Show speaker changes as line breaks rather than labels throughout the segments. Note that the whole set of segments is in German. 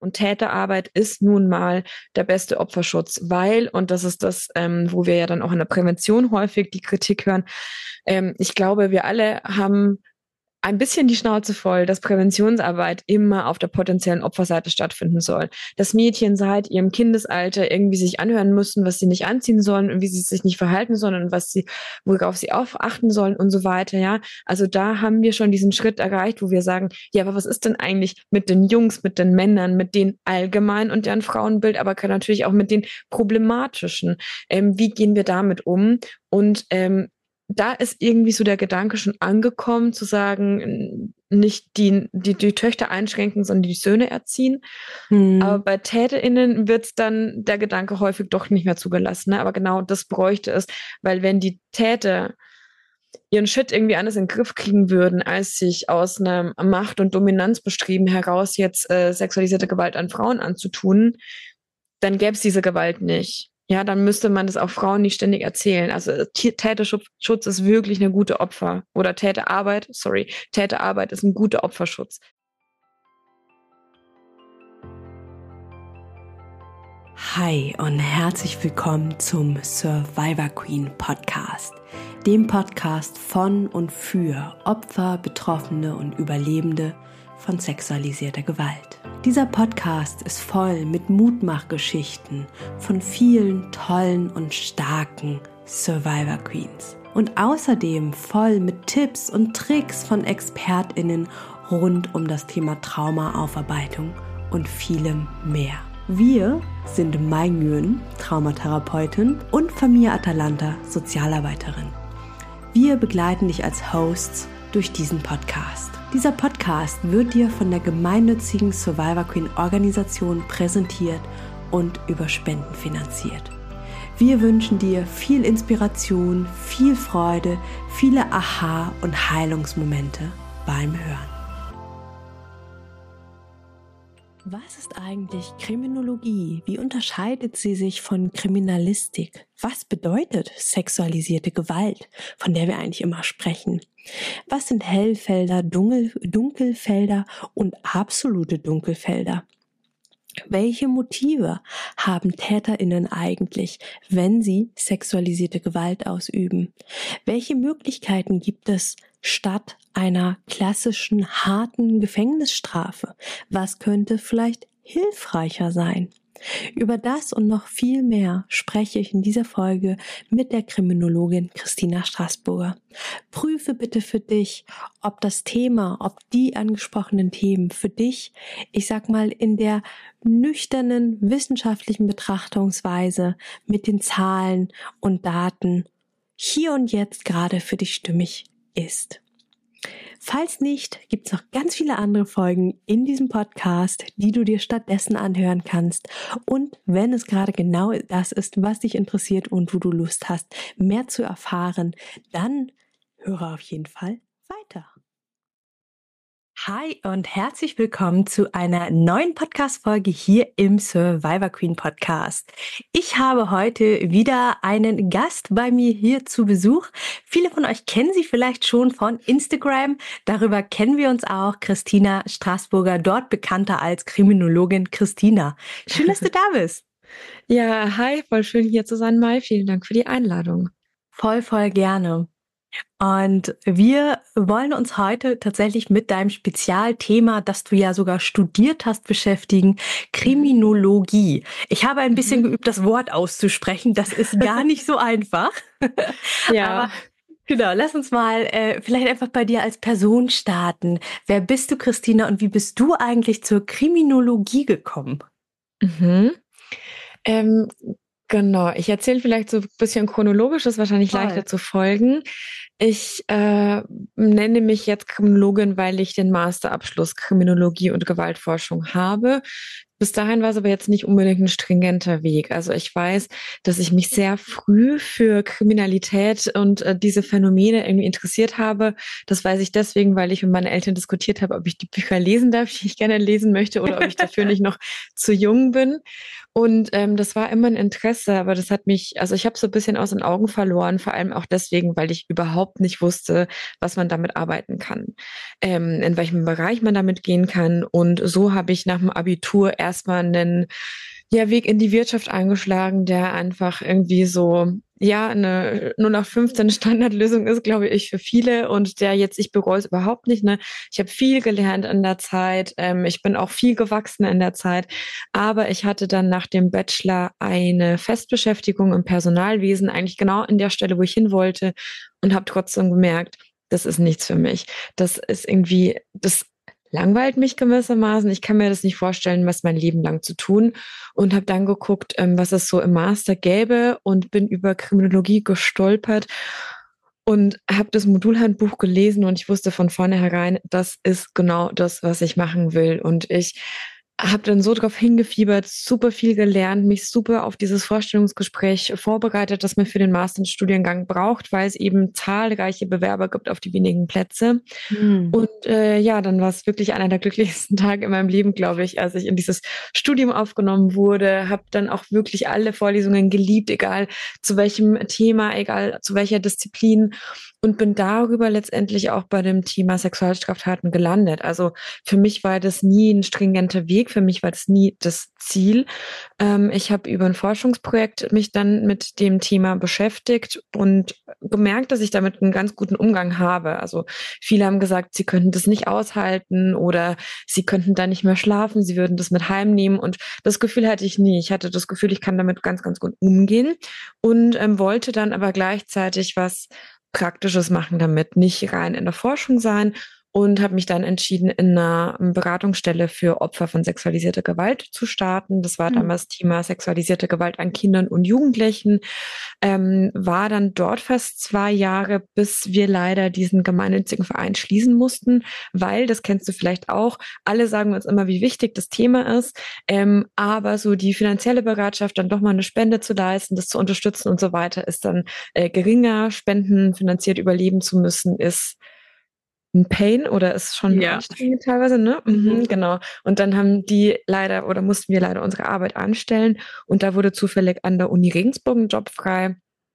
Und Täterarbeit ist nun mal der beste Opferschutz, weil, und das ist das, wo wir ja dann auch in der Prävention häufig die Kritik hören, ich glaube, wir alle haben ein bisschen die Schnauze voll, dass Präventionsarbeit immer auf der potenziellen Opferseite stattfinden soll. Dass Mädchen seit ihrem Kindesalter irgendwie sich anhören müssen, was sie nicht anziehen sollen und wie sie sich nicht verhalten sollen und worauf sie achten sollen und so weiter, ja. Also da haben wir schon diesen Schritt erreicht, wo wir sagen, ja, aber was ist denn eigentlich mit den Jungs, mit den Männern, mit denen allgemein und deren Frauenbild, aber natürlich auch mit den problematischen? Wie gehen wir damit um? Und da ist irgendwie so der Gedanke schon angekommen, zu sagen, nicht die Töchter einschränken, sondern die Söhne erziehen. Aber bei TäterInnen wird dann der Gedanke häufig doch nicht mehr zugelassen. Ne? Aber genau das bräuchte es, weil wenn die Täter ihren Shit irgendwie anders in den Griff kriegen würden, als sich aus einem Macht- und Dominanzbestreben heraus jetzt sexualisierte Gewalt an Frauen anzutun, dann gäbe es diese Gewalt nicht. Ja, dann müsste man das auch Frauen nicht ständig erzählen. Also Täterschutz ist wirklich eine gute Täterarbeit ist ein guter Opferschutz.
Hi und herzlich willkommen zum Survivor Queen Podcast, dem Podcast von und für Opfer, Betroffene und Überlebende von sexualisierter Gewalt. Dieser Podcast ist voll mit Mutmachgeschichten von vielen tollen und starken Survivor Queens und außerdem voll mit Tipps und Tricks von ExpertInnen rund um das Thema Traumaaufarbeitung und vielem mehr. Wir sind Mai Nguyen, Traumatherapeutin, und Famia Atalanta, Sozialarbeiterin. Wir begleiten dich als Hosts durch diesen Podcast. Dieser Podcast wird dir von der gemeinnützigen Survivor Queen Organisation präsentiert und über Spenden finanziert. Wir wünschen dir viel Inspiration, viel Freude, viele Aha- und Heilungsmomente beim Hören. Was ist eigentlich Kriminologie? Wie unterscheidet sie sich von Kriminalistik? Was bedeutet sexualisierte Gewalt, von der wir eigentlich immer sprechen? Was sind Hellfelder, Dunkelfelder und absolute Dunkelfelder? Welche Motive haben TäterInnen eigentlich, wenn sie sexualisierte Gewalt ausüben? Welche Möglichkeiten gibt es statt einer klassischen, harten Gefängnisstrafe? Was könnte vielleicht hilfreicher sein? Über das und noch viel mehr spreche ich in dieser Folge mit der Kriminologin Christina Straßburger. Prüfe bitte für dich, ob die angesprochenen Themen für dich, ich sag mal, in der nüchternen wissenschaftlichen Betrachtungsweise mit den Zahlen und Daten hier und jetzt gerade für dich stimmig ist. Falls nicht, gibt es noch ganz viele andere Folgen in diesem Podcast, die du dir stattdessen anhören kannst. Und wenn es gerade genau das ist, was dich interessiert und wo du Lust hast, mehr zu erfahren, dann höre auf jeden Fall weiter. Hi und herzlich willkommen zu einer neuen Podcast-Folge hier im Survivor Queen Podcast. Ich habe heute wieder einen Gast bei mir hier zu Besuch. Viele von euch kennen sie vielleicht schon von Instagram. Darüber kennen wir uns auch. Christina Straßburger, dort bekannter als Kriminologin Christina. Schön, dass du da bist.
Ja, hi, voll schön hier zu sein, Mai. Vielen Dank für die Einladung.
Voll gerne. Und wir wollen uns heute tatsächlich mit deinem Spezialthema, das du ja sogar studiert hast, beschäftigen, Kriminologie. Ich habe ein bisschen geübt, das Wort auszusprechen. Das ist gar nicht so einfach.
Ja.
Aber genau, lass uns mal vielleicht einfach bei dir als Person starten. Wer bist du, Christina, und wie bist du eigentlich zur Kriminologie gekommen?
Genau, ich erzähle vielleicht so ein bisschen chronologisch, das ist wahrscheinlich leichter zu folgen. Ich nenne mich jetzt Kriminologin, weil ich den Masterabschluss Kriminologie und Gewaltforschung habe. Bis dahin war es aber jetzt nicht unbedingt ein stringenter Weg. Also ich weiß, dass ich mich sehr früh für Kriminalität und diese Phänomene irgendwie interessiert habe. Das weiß ich deswegen, weil ich mit meinen Eltern diskutiert habe, ob ich die Bücher lesen darf, die ich gerne lesen möchte, oder ob ich dafür nicht noch zu jung bin. Und das war immer ein Interesse, aber das hat mich, also ich habe so ein bisschen aus den Augen verloren, vor allem auch deswegen, weil ich überhaupt nicht wusste, was man damit arbeiten kann, in welchem Bereich man damit gehen kann. Und so habe ich nach dem Abitur erstmal einen Weg in die Wirtschaft eingeschlagen, der einfach irgendwie so, ja, eine 0815 Standardlösung ist, glaube ich, für viele und der jetzt, ich bereue es überhaupt nicht, ne? Ich habe viel gelernt in der Zeit, ich bin auch viel gewachsen in der Zeit, aber ich hatte dann nach dem Bachelor eine Festbeschäftigung im Personalwesen, eigentlich genau in der Stelle, wo ich hin wollte und habe trotzdem gemerkt, das ist nichts für mich. Das ist irgendwie, das langweilt mich gewissermaßen. Ich kann mir das nicht vorstellen, was mein Leben lang zu tun und habe dann geguckt, was es so im Master gäbe und bin über Kriminologie gestolpert und habe das Modulhandbuch gelesen und ich wusste von vornherein, das ist genau das, was ich machen will. Und ich habe dann so drauf hingefiebert, super viel gelernt, mich super auf dieses Vorstellungsgespräch vorbereitet, das man für den Masterstudiengang braucht, weil es eben zahlreiche Bewerber gibt auf die wenigen Plätze.
Hm.
Und dann war es wirklich einer der glücklichsten Tage in meinem Leben, glaube ich, als ich in dieses Studium aufgenommen wurde, habe dann auch wirklich alle Vorlesungen geliebt, egal zu welchem Thema, egal zu welcher Disziplin und bin darüber letztendlich auch bei dem Thema Sexualstraftaten gelandet. Also für mich war das nie ein stringenter Weg, für mich war das nie das Ziel. Ich habe über ein Forschungsprojekt mich dann mit dem Thema beschäftigt und gemerkt, dass ich damit einen ganz guten Umgang habe. Also viele haben gesagt, sie könnten das nicht aushalten oder sie könnten da nicht mehr schlafen, sie würden das mit heimnehmen und das Gefühl hatte ich nie. Ich hatte das Gefühl, ich kann damit ganz, ganz gut umgehen und wollte dann aber gleichzeitig was Praktisches machen damit, nicht rein in der Forschung sein und habe mich dann entschieden, in einer Beratungsstelle für Opfer von sexualisierter Gewalt zu starten. Das war
Hm.
damals Thema sexualisierte Gewalt an Kindern und Jugendlichen. War dann dort fast 2 Jahre, bis wir leider diesen gemeinnützigen Verein schließen mussten, weil, das kennst du vielleicht auch, alle sagen uns immer, wie wichtig das Thema ist, aber so die finanzielle Bereitschaft, dann doch mal eine Spende zu leisten, das zu unterstützen und so weiter, ist dann geringer. Spenden finanziert überleben zu müssen, ist ein Pain oder ist schon
Ja.
anstrengend teilweise, ne?
Mhm.
Genau. Und dann haben die leider oder mussten wir leider unsere Arbeit anstellen und da wurde zufällig an der Uni Regensburg ein Job frei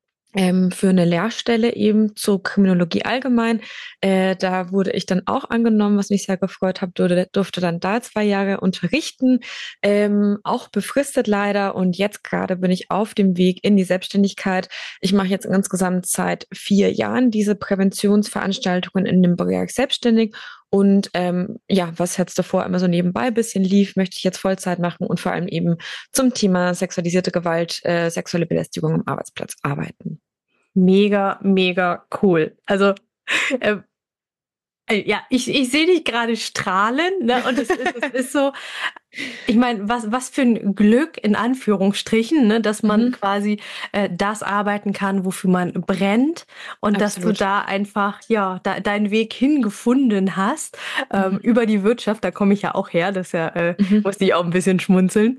für eine Lehrstelle eben zur Kriminologie allgemein. Da wurde ich dann auch angenommen, was mich sehr gefreut hat, durfte dann da 2 Jahre unterrichten, auch befristet leider. Und jetzt gerade bin ich auf dem Weg in die Selbstständigkeit. Ich mache jetzt insgesamt seit 4 Jahren diese Präventionsveranstaltungen in dem Bereich selbstständig. Und was jetzt davor immer so nebenbei ein bisschen lief, möchte ich jetzt Vollzeit machen und vor allem eben zum Thema sexualisierte Gewalt, sexuelle Belästigung am Arbeitsplatz arbeiten.
Mega, mega cool. Also, äh, ja, ich sehe dich gerade strahlen, ne? Und es ist so, ich meine, was für ein Glück in Anführungsstrichen, ne, dass man
Mhm,
quasi das arbeiten kann, wofür man brennt und dass du
absolut.
da einfach ja deinen Weg hingefunden hast
Mhm,
über die Wirtschaft. Da komme ich ja auch her, das ja
mhm,
musste ich auch ein bisschen schmunzeln.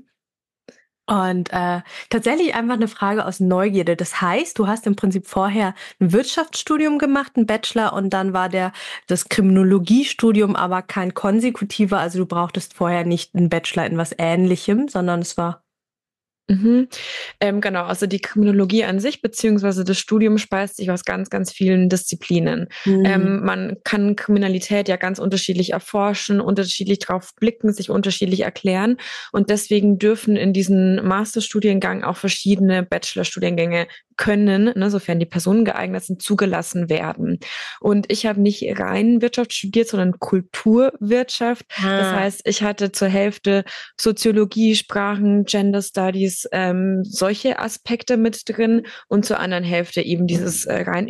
Und tatsächlich einfach eine Frage aus Neugierde. Das heißt, du hast im Prinzip vorher ein Wirtschaftsstudium gemacht, ein Bachelor, und dann war das Kriminologiestudium aber kein konsekutiver. Also du brauchtest vorher nicht einen Bachelor in was Ähnlichem, sondern es war.
mhm. Genau, also die Kriminologie an sich, beziehungsweise das Studium speist sich aus ganz, ganz vielen Disziplinen.
Hm.
Man kann Kriminalität ja ganz unterschiedlich erforschen, unterschiedlich drauf blicken, sich unterschiedlich erklären. Und deswegen dürfen in diesen Masterstudiengang auch verschiedene Bachelorstudiengänge können, ne, sofern die Personen geeignet sind, zugelassen werden. Und ich habe nicht rein Wirtschaft studiert, sondern Kulturwirtschaft. Das
Ah.
heißt, ich hatte zur Hälfte Soziologie, Sprachen, Gender Studies, solche Aspekte mit drin und zur anderen Hälfte eben dieses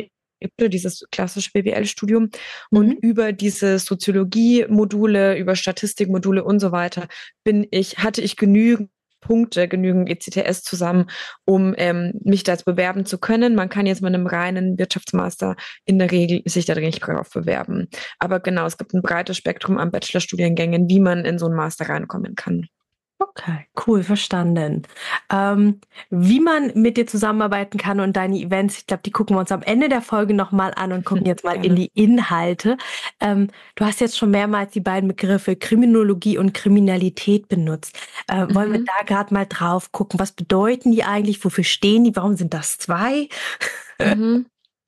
dieses klassische BWL-Studium und
Mhm.
über diese Soziologie-Module, über Statistikmodule und so weiter hatte ich genügend Punkte, genügend ECTS zusammen, um mich da jetzt bewerben zu können. Man kann jetzt mit einem reinen Wirtschaftsmaster in der Regel sich da nicht drauf bewerben. Aber genau, es gibt ein breites Spektrum an Bachelorstudiengängen, wie man in so einen Master reinkommen kann.
Okay, cool, verstanden. Wie man mit dir zusammenarbeiten kann und deine Events, ich glaube, die gucken wir uns am Ende der Folge nochmal an und gucken jetzt mal in
Gerne.
die Inhalte. Du hast jetzt schon mehrmals die beiden Begriffe Kriminologie und Kriminalität benutzt. Wollen wir
Mhm.
da gerade mal drauf gucken? Was bedeuten die eigentlich? Wofür stehen die? Warum sind das zwei?
Mhm.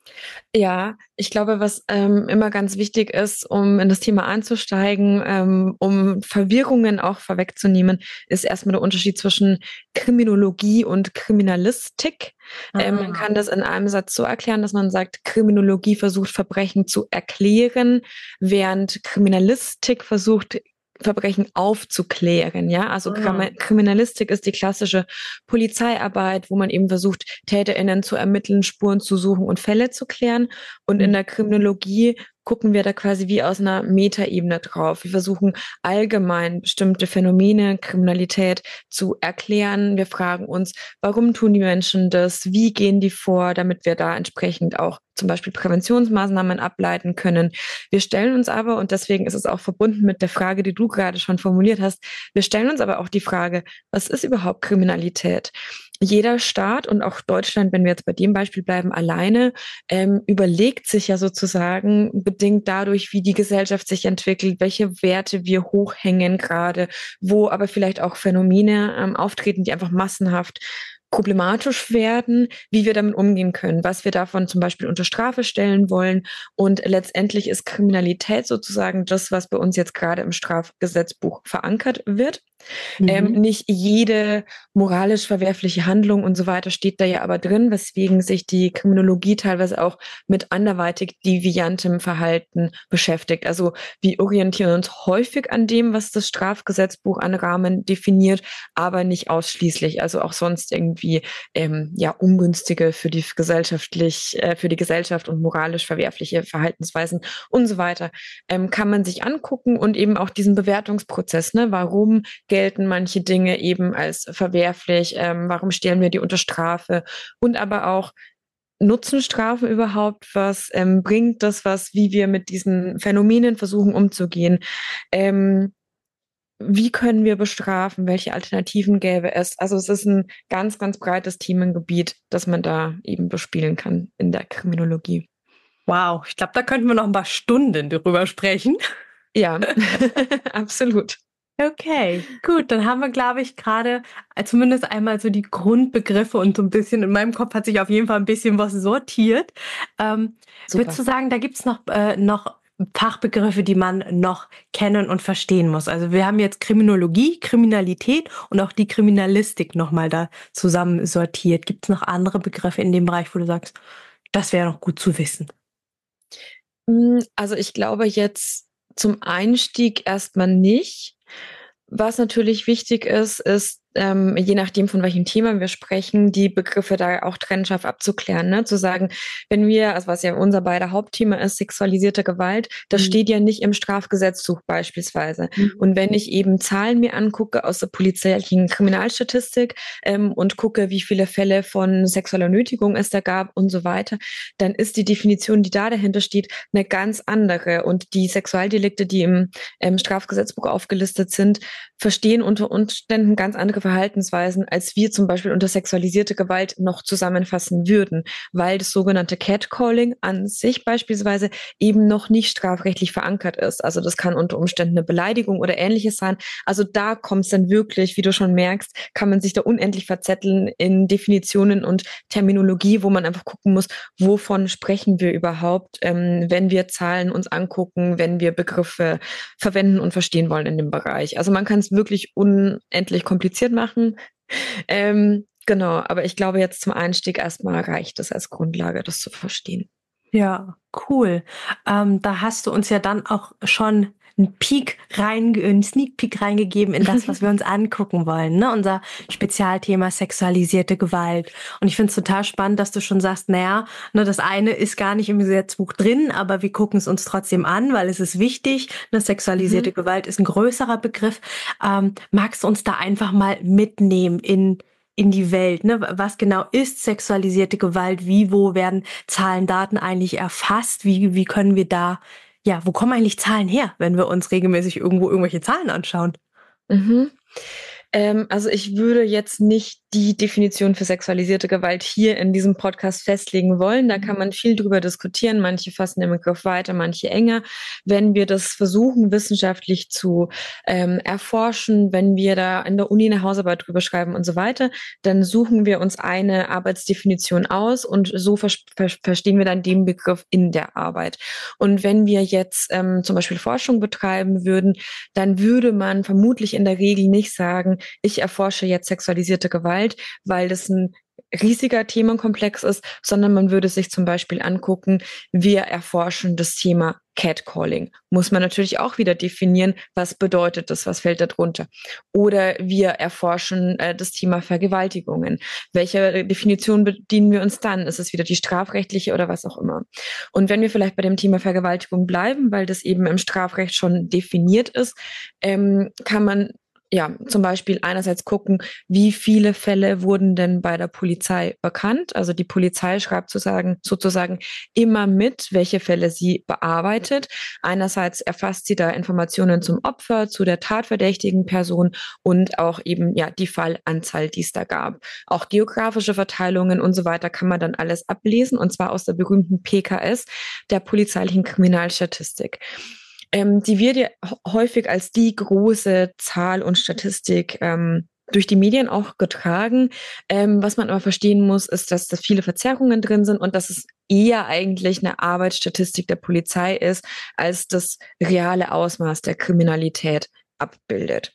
Ja, ich glaube, was immer ganz wichtig ist, um in das Thema einzusteigen, um Verwirrungen auch vorwegzunehmen, ist erstmal der Unterschied zwischen Kriminologie und Kriminalistik. Man
Ah.
kann das in einem Satz so erklären, dass man sagt, Kriminologie versucht, Verbrechen zu erklären, während Kriminalistik versucht, Verbrechen aufzuklären, ja. Also
Ah.
Kriminalistik ist die klassische Polizeiarbeit, wo man eben versucht, TäterInnen zu ermitteln, Spuren zu suchen und Fälle zu klären. Und in der Kriminologie gucken wir da quasi wie aus einer Metaebene drauf. Wir versuchen allgemein bestimmte Phänomene, Kriminalität zu erklären. Wir fragen uns, warum tun die Menschen das? Wie gehen die vor, damit wir da entsprechend auch zum Beispiel Präventionsmaßnahmen ableiten können. Wir stellen uns aber, und deswegen ist es auch verbunden mit der Frage, die du gerade schon formuliert hast, wir stellen uns aber auch die Frage, was ist überhaupt Kriminalität? Jeder Staat und auch Deutschland, wenn wir jetzt bei dem Beispiel bleiben, alleine, überlegt sich ja sozusagen, bedingt dadurch, wie die Gesellschaft sich entwickelt, welche Werte wir hochhängen gerade, wo aber vielleicht auch Phänomene auftreten, die einfach massenhaft problematisch werden, wie wir damit umgehen können, was wir davon zum Beispiel unter Strafe stellen wollen. Und letztendlich ist Kriminalität sozusagen das, was bei uns jetzt gerade im Strafgesetzbuch verankert wird.
Mhm.
Nicht jede moralisch verwerfliche Handlung und so weiter steht da ja aber drin, weswegen sich die Kriminologie teilweise auch mit anderweitig deviantem Verhalten beschäftigt. Also wir orientieren uns häufig an dem, was das Strafgesetzbuch an Rahmen definiert, aber nicht ausschließlich. Also auch sonst irgendwie ja ungünstige für die Gesellschaft und moralisch verwerfliche Verhaltensweisen und so weiter kann man sich angucken und eben auch diesen Bewertungsprozess. Ne? Warum gelten manche Dinge eben als verwerflich? Warum stellen wir die unter Strafe? Und aber auch, nutzen Strafen überhaupt was? Bringt das was, wie wir mit diesen Phänomenen versuchen umzugehen? Wie können wir bestrafen? Welche Alternativen gäbe es? Also es ist ein ganz, ganz breites Themengebiet, das man da eben bespielen kann in der Kriminologie.
Wow, ich glaube, da könnten wir noch ein paar Stunden drüber sprechen.
Ja, absolut.
Okay, gut, dann haben wir, glaube ich, gerade zumindest einmal so die Grundbegriffe und so ein bisschen in meinem Kopf hat sich auf jeden Fall ein bisschen was sortiert. Würdest
Super.
du sagen, da gibt's noch Fachbegriffe, die man noch kennen und verstehen muss? Also wir haben jetzt Kriminologie, Kriminalität und auch die Kriminalistik nochmal da zusammen sortiert. Gibt's noch andere Begriffe in dem Bereich, wo du sagst, das wäre noch gut zu wissen?
Also ich glaube jetzt zum Einstieg erstmal nicht. Was natürlich wichtig ist, ist, je nachdem, von welchem Thema wir sprechen, die Begriffe da auch trennscharf abzuklären, ne? Zu sagen, wenn wir, also was ja unser beider Hauptthema ist, sexualisierte Gewalt, das
Mhm.
steht ja nicht im Strafgesetzbuch beispielsweise.
Mhm.
Und wenn ich eben Zahlen mir angucke aus der polizeilichen Kriminalstatistik und gucke, wie viele Fälle von sexueller Nötigung es da gab und so weiter, dann ist die Definition, die da dahinter steht, eine ganz andere. Und die Sexualdelikte, die im Strafgesetzbuch aufgelistet sind, verstehen unter Umständen ganz andere Verhaltensweisen, als wir zum Beispiel unter sexualisierte Gewalt noch zusammenfassen würden, weil das sogenannte Catcalling an sich beispielsweise eben noch nicht strafrechtlich verankert ist. Also das kann unter Umständen eine Beleidigung oder ähnliches sein. Also da kommt es dann wirklich, wie du schon merkst, kann man sich da unendlich verzetteln in Definitionen und Terminologie, wo man einfach gucken muss, wovon sprechen wir überhaupt, wenn wir Zahlen uns angucken, wenn wir Begriffe verwenden und verstehen wollen in dem Bereich. Also man kann es wirklich unendlich kompliziert machen. Genau, aber ich glaube jetzt zum Einstieg erstmal reicht es als Grundlage, das zu verstehen.
Ja, cool. Da hast du uns ja dann auch schon 'n Sneak Peek reingegeben in das, was wir uns angucken wollen, ne? Unser Spezialthema sexualisierte Gewalt. Und ich finde es total spannend, dass du schon sagst, na ja, ne, das eine ist gar nicht im Gesetzbuch drin, aber wir gucken es uns trotzdem an, weil es ist wichtig. Ne, sexualisierte
Mhm.
Gewalt ist ein größerer Begriff. Magst du uns da einfach mal mitnehmen in die Welt, ne? Was genau ist sexualisierte Gewalt? Wie, wo werden Zahlen, Daten eigentlich erfasst? Wie können wir da, ja, wo kommen eigentlich Zahlen her, wenn wir uns regelmäßig irgendwo irgendwelche Zahlen anschauen?
Mhm. Also ich würde jetzt nicht die Definition für sexualisierte Gewalt hier in diesem Podcast festlegen wollen. Da kann man viel drüber diskutieren. Manche fassen den Begriff weiter, manche enger. Wenn wir das versuchen, wissenschaftlich zu erforschen, wenn wir da in der Uni eine Hausarbeit drüber schreiben und so weiter, dann suchen wir uns eine Arbeitsdefinition aus und so verstehen wir dann den Begriff in der Arbeit. Und wenn wir jetzt zum Beispiel Forschung betreiben würden, dann würde man vermutlich in der Regel nicht sagen, ich erforsche jetzt sexualisierte Gewalt, weil das ein riesiger Themenkomplex ist, sondern man würde sich zum Beispiel angucken, wir erforschen das Thema Catcalling. Muss man natürlich auch wieder definieren, was bedeutet das, was fällt da drunter. Oder wir erforschen das Thema Vergewaltigungen. Welche Definition bedienen wir uns dann? Ist es wieder die strafrechtliche oder was auch immer? Und wenn wir vielleicht bei dem Thema Vergewaltigung bleiben, weil das eben im Strafrecht schon definiert ist, kann man zum Beispiel einerseits gucken, wie viele Fälle wurden denn bei der Polizei bekannt. Also die Polizei schreibt sozusagen immer mit, welche Fälle sie bearbeitet. Einerseits erfasst sie da Informationen zum Opfer, zu der tatverdächtigen Person und auch eben die Fallanzahl, die es da gab. Auch geografische Verteilungen und so weiter kann man dann alles ablesen, und zwar aus der berühmten PKS, der polizeilichen Kriminalstatistik. Die wird ja häufig als die große Zahl und Statistik durch die Medien auch getragen. Was man aber verstehen muss, ist, dass da viele Verzerrungen drin sind und dass es eher eigentlich eine Arbeitsstatistik der Polizei ist, als das reale Ausmaß der Kriminalität abbildet.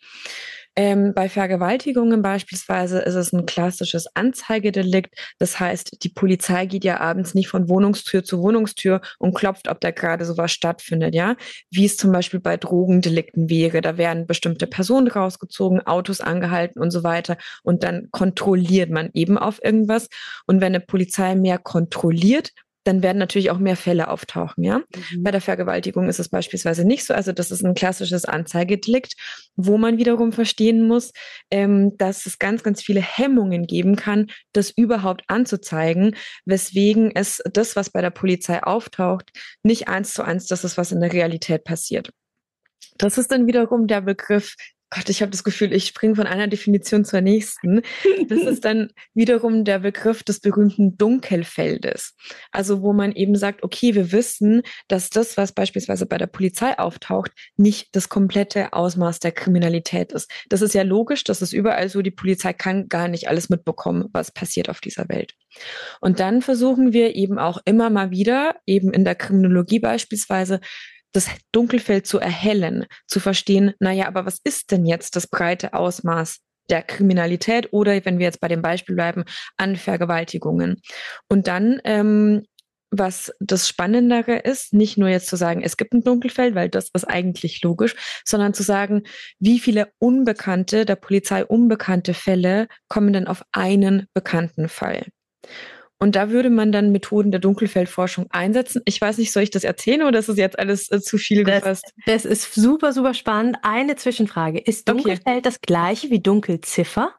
Bei Vergewaltigungen beispielsweise ist es ein klassisches Anzeigedelikt. Das heißt, die Polizei geht ja abends nicht von Wohnungstür zu Wohnungstür und klopft, ob da gerade sowas stattfindet, ja. Wie es zum Beispiel bei Drogendelikten wäre. Da werden bestimmte Personen rausgezogen, Autos angehalten und so weiter. Und dann kontrolliert man eben auf irgendwas. Und wenn eine Polizei mehr kontrolliert, dann werden natürlich auch mehr Fälle auftauchen, ja. Bei der Vergewaltigung ist es beispielsweise nicht so. Also das ist ein klassisches Anzeigedelikt, wo man wiederum verstehen muss, dass es ganz, ganz viele Hemmungen geben kann, das überhaupt anzuzeigen, weswegen es das, was bei der Polizei auftaucht, nicht 1:1 das ist, was in der Realität passiert. Das ist dann wiederum der Begriff, Gott, ich habe das Gefühl, ich springe von einer Definition zur nächsten. Das ist dann wiederum der Begriff des berühmten Dunkelfeldes. Also wo man eben sagt, okay, wir wissen, dass das, was beispielsweise bei der Polizei auftaucht, nicht das komplette Ausmaß der Kriminalität ist. Das ist ja logisch, das ist überall so, die Polizei kann gar nicht alles mitbekommen, was passiert auf dieser Welt. Und dann versuchen wir eben auch immer mal wieder, eben in der Kriminologie beispielsweise, das Dunkelfeld zu erhellen, zu verstehen, aber was ist denn jetzt das breite Ausmaß der Kriminalität oder, wenn wir jetzt bei dem Beispiel bleiben, an Vergewaltigungen. Und dann, was das Spannendere ist, nicht nur jetzt zu sagen, es gibt ein Dunkelfeld, weil das ist eigentlich logisch, sondern zu sagen, wie viele unbekannte, der Polizei unbekannte Fälle kommen denn auf einen bekannten Fall. Und da würde man dann Methoden der Dunkelfeldforschung einsetzen. Ich weiß nicht, soll ich das erzählen oder ist das jetzt alles zu viel gefasst?
Das ist super, super spannend. Eine Zwischenfrage. Ist Dunkelfeld das gleiche wie Dunkelziffer?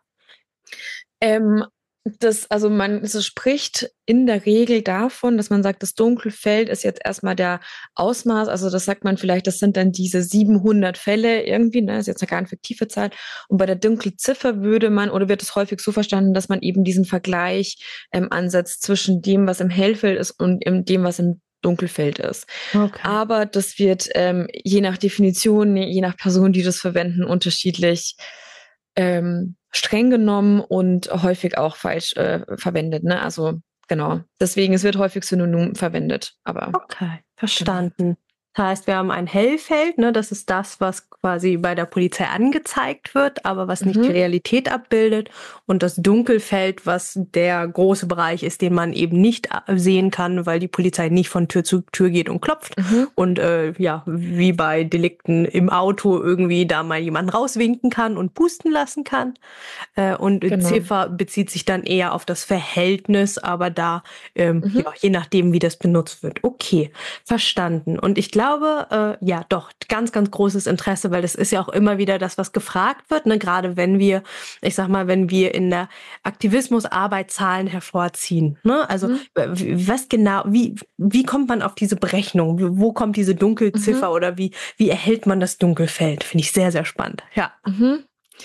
Man spricht in der Regel davon, dass man sagt, das Dunkelfeld ist jetzt erstmal der Ausmaß, also das sagt man vielleicht, das sind dann diese 700 Fälle irgendwie, ne, ist jetzt eine ganz fiktive Zahl. Und bei der Dunkelziffer wird es häufig so verstanden, dass man eben diesen Vergleich ansetzt zwischen dem, was im Hellfeld ist und dem, was im Dunkelfeld ist. Okay. Aber das wird je nach Definition, je nach Person, die das verwenden, unterschiedlich streng genommen und häufig auch falsch verwendet, ne? Also genau. Deswegen, es wird häufig synonym verwendet. Aber
okay, verstanden. Genau. Das heißt, wir haben ein Hellfeld, ne? Das ist das, was quasi bei der Polizei angezeigt wird, aber was nicht die Realität abbildet. Und das Dunkelfeld, was der große Bereich ist, den man eben nicht sehen kann, weil die Polizei nicht von Tür zu Tür geht und klopft. Und wie bei Delikten im Auto irgendwie da mal jemanden rauswinken kann und pusten lassen kann. Und Ziffer bezieht sich dann eher auf das Verhältnis, aber da je nachdem, wie das benutzt wird. Okay, verstanden. Und ich glaube, doch, ganz, ganz großes Interesse, weil das ist ja auch immer wieder das, was gefragt wird, ne? Gerade wenn wir in der Aktivismusarbeit Zahlen hervorziehen, ne? Also was genau, wie kommt man auf diese Berechnung? Wo kommt diese Dunkelziffer oder wie erhält man das Dunkelfeld? Finde ich sehr, sehr spannend. Ja.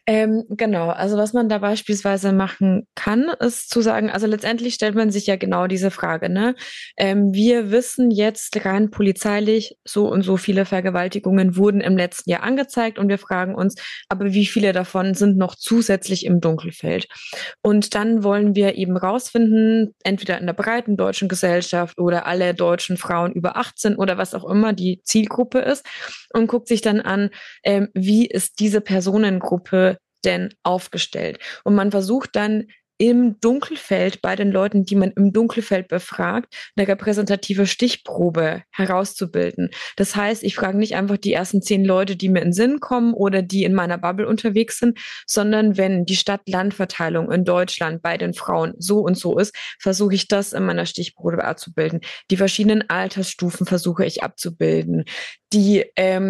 Genau, also was man da beispielsweise machen kann, ist zu sagen, also letztendlich stellt man sich ja genau diese Frage, ne? Wir wissen jetzt rein polizeilich, so und so viele Vergewaltigungen wurden im letzten Jahr angezeigt und wir fragen uns, aber wie viele davon sind noch zusätzlich im Dunkelfeld? Und dann wollen wir eben rausfinden, entweder in der breiten deutschen Gesellschaft oder alle deutschen Frauen über 18 oder was auch immer die Zielgruppe ist und guckt sich dann an, wie ist diese Personengruppe denn aufgestellt? Und man versucht dann im Dunkelfeld bei den Leuten, die man im Dunkelfeld befragt, eine repräsentative Stichprobe herauszubilden. Das heißt, ich frage nicht einfach die ersten 10 Leute, die mir in den Sinn kommen oder die in meiner Bubble unterwegs sind, sondern wenn die Stadt-Land-Verteilung in Deutschland bei den Frauen so und so ist, versuche ich das in meiner Stichprobe abzubilden. Die verschiedenen Altersstufen versuche ich abzubilden. Die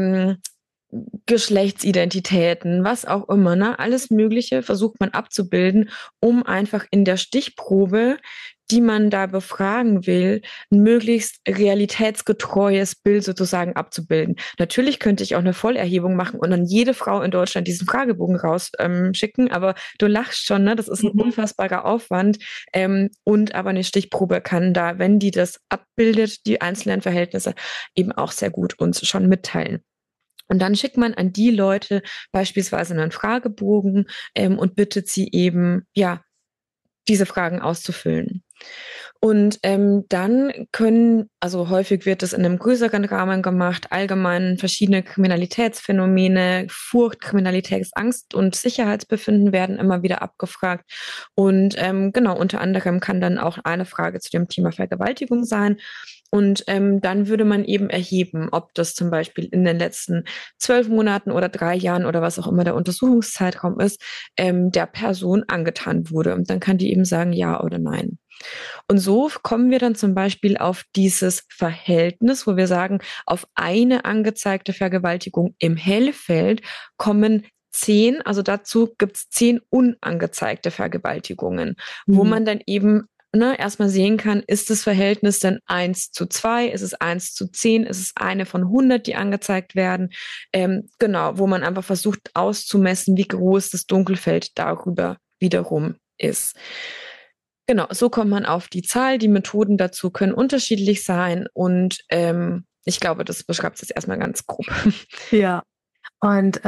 Geschlechtsidentitäten, was auch immer, ne? Alles Mögliche versucht man abzubilden, um einfach in der Stichprobe, die man da befragen will, ein möglichst realitätsgetreues Bild sozusagen abzubilden. Natürlich könnte ich auch eine Vollerhebung machen und dann jede Frau in Deutschland diesen Fragebogen rausschicken, aber du lachst schon, ne? Das ist ein unfassbarer Aufwand. Und aber eine Stichprobe kann da, wenn die das abbildet, die einzelnen Verhältnisse, eben auch sehr gut uns schon mitteilen. Und dann schickt man an die Leute beispielsweise einen Fragebogen und bittet sie eben, ja, diese Fragen auszufüllen. Und dann können, also häufig wird das in einem größeren Rahmen gemacht, allgemein verschiedene Kriminalitätsphänomene, Furcht, Kriminalitätsangst und Sicherheitsbefinden werden immer wieder abgefragt. Und genau, unter anderem kann dann auch eine Frage zu dem Thema Vergewaltigung sein. Und dann würde man eben erheben, ob das zum Beispiel in den letzten 12 Monaten oder 3 Jahren oder was auch immer der Untersuchungszeitraum ist, der Person angetan wurde. Und dann kann die eben sagen, ja oder nein. Und so kommen wir dann zum Beispiel auf dieses Verhältnis, wo wir sagen, auf eine angezeigte Vergewaltigung im Hellfeld kommen 10, also dazu gibt's 10 unangezeigte Vergewaltigungen, wo man dann eben erstmal sehen kann, ist das Verhältnis dann 1:2, ist es 1:10, ist es eine von 100, die angezeigt werden? Genau, wo man einfach versucht auszumessen, wie groß das Dunkelfeld darüber wiederum ist. Genau, so kommt man auf die Zahl. Die Methoden dazu können unterschiedlich sein und ich glaube, das beschreibt es jetzt erstmal ganz grob.
Ja, und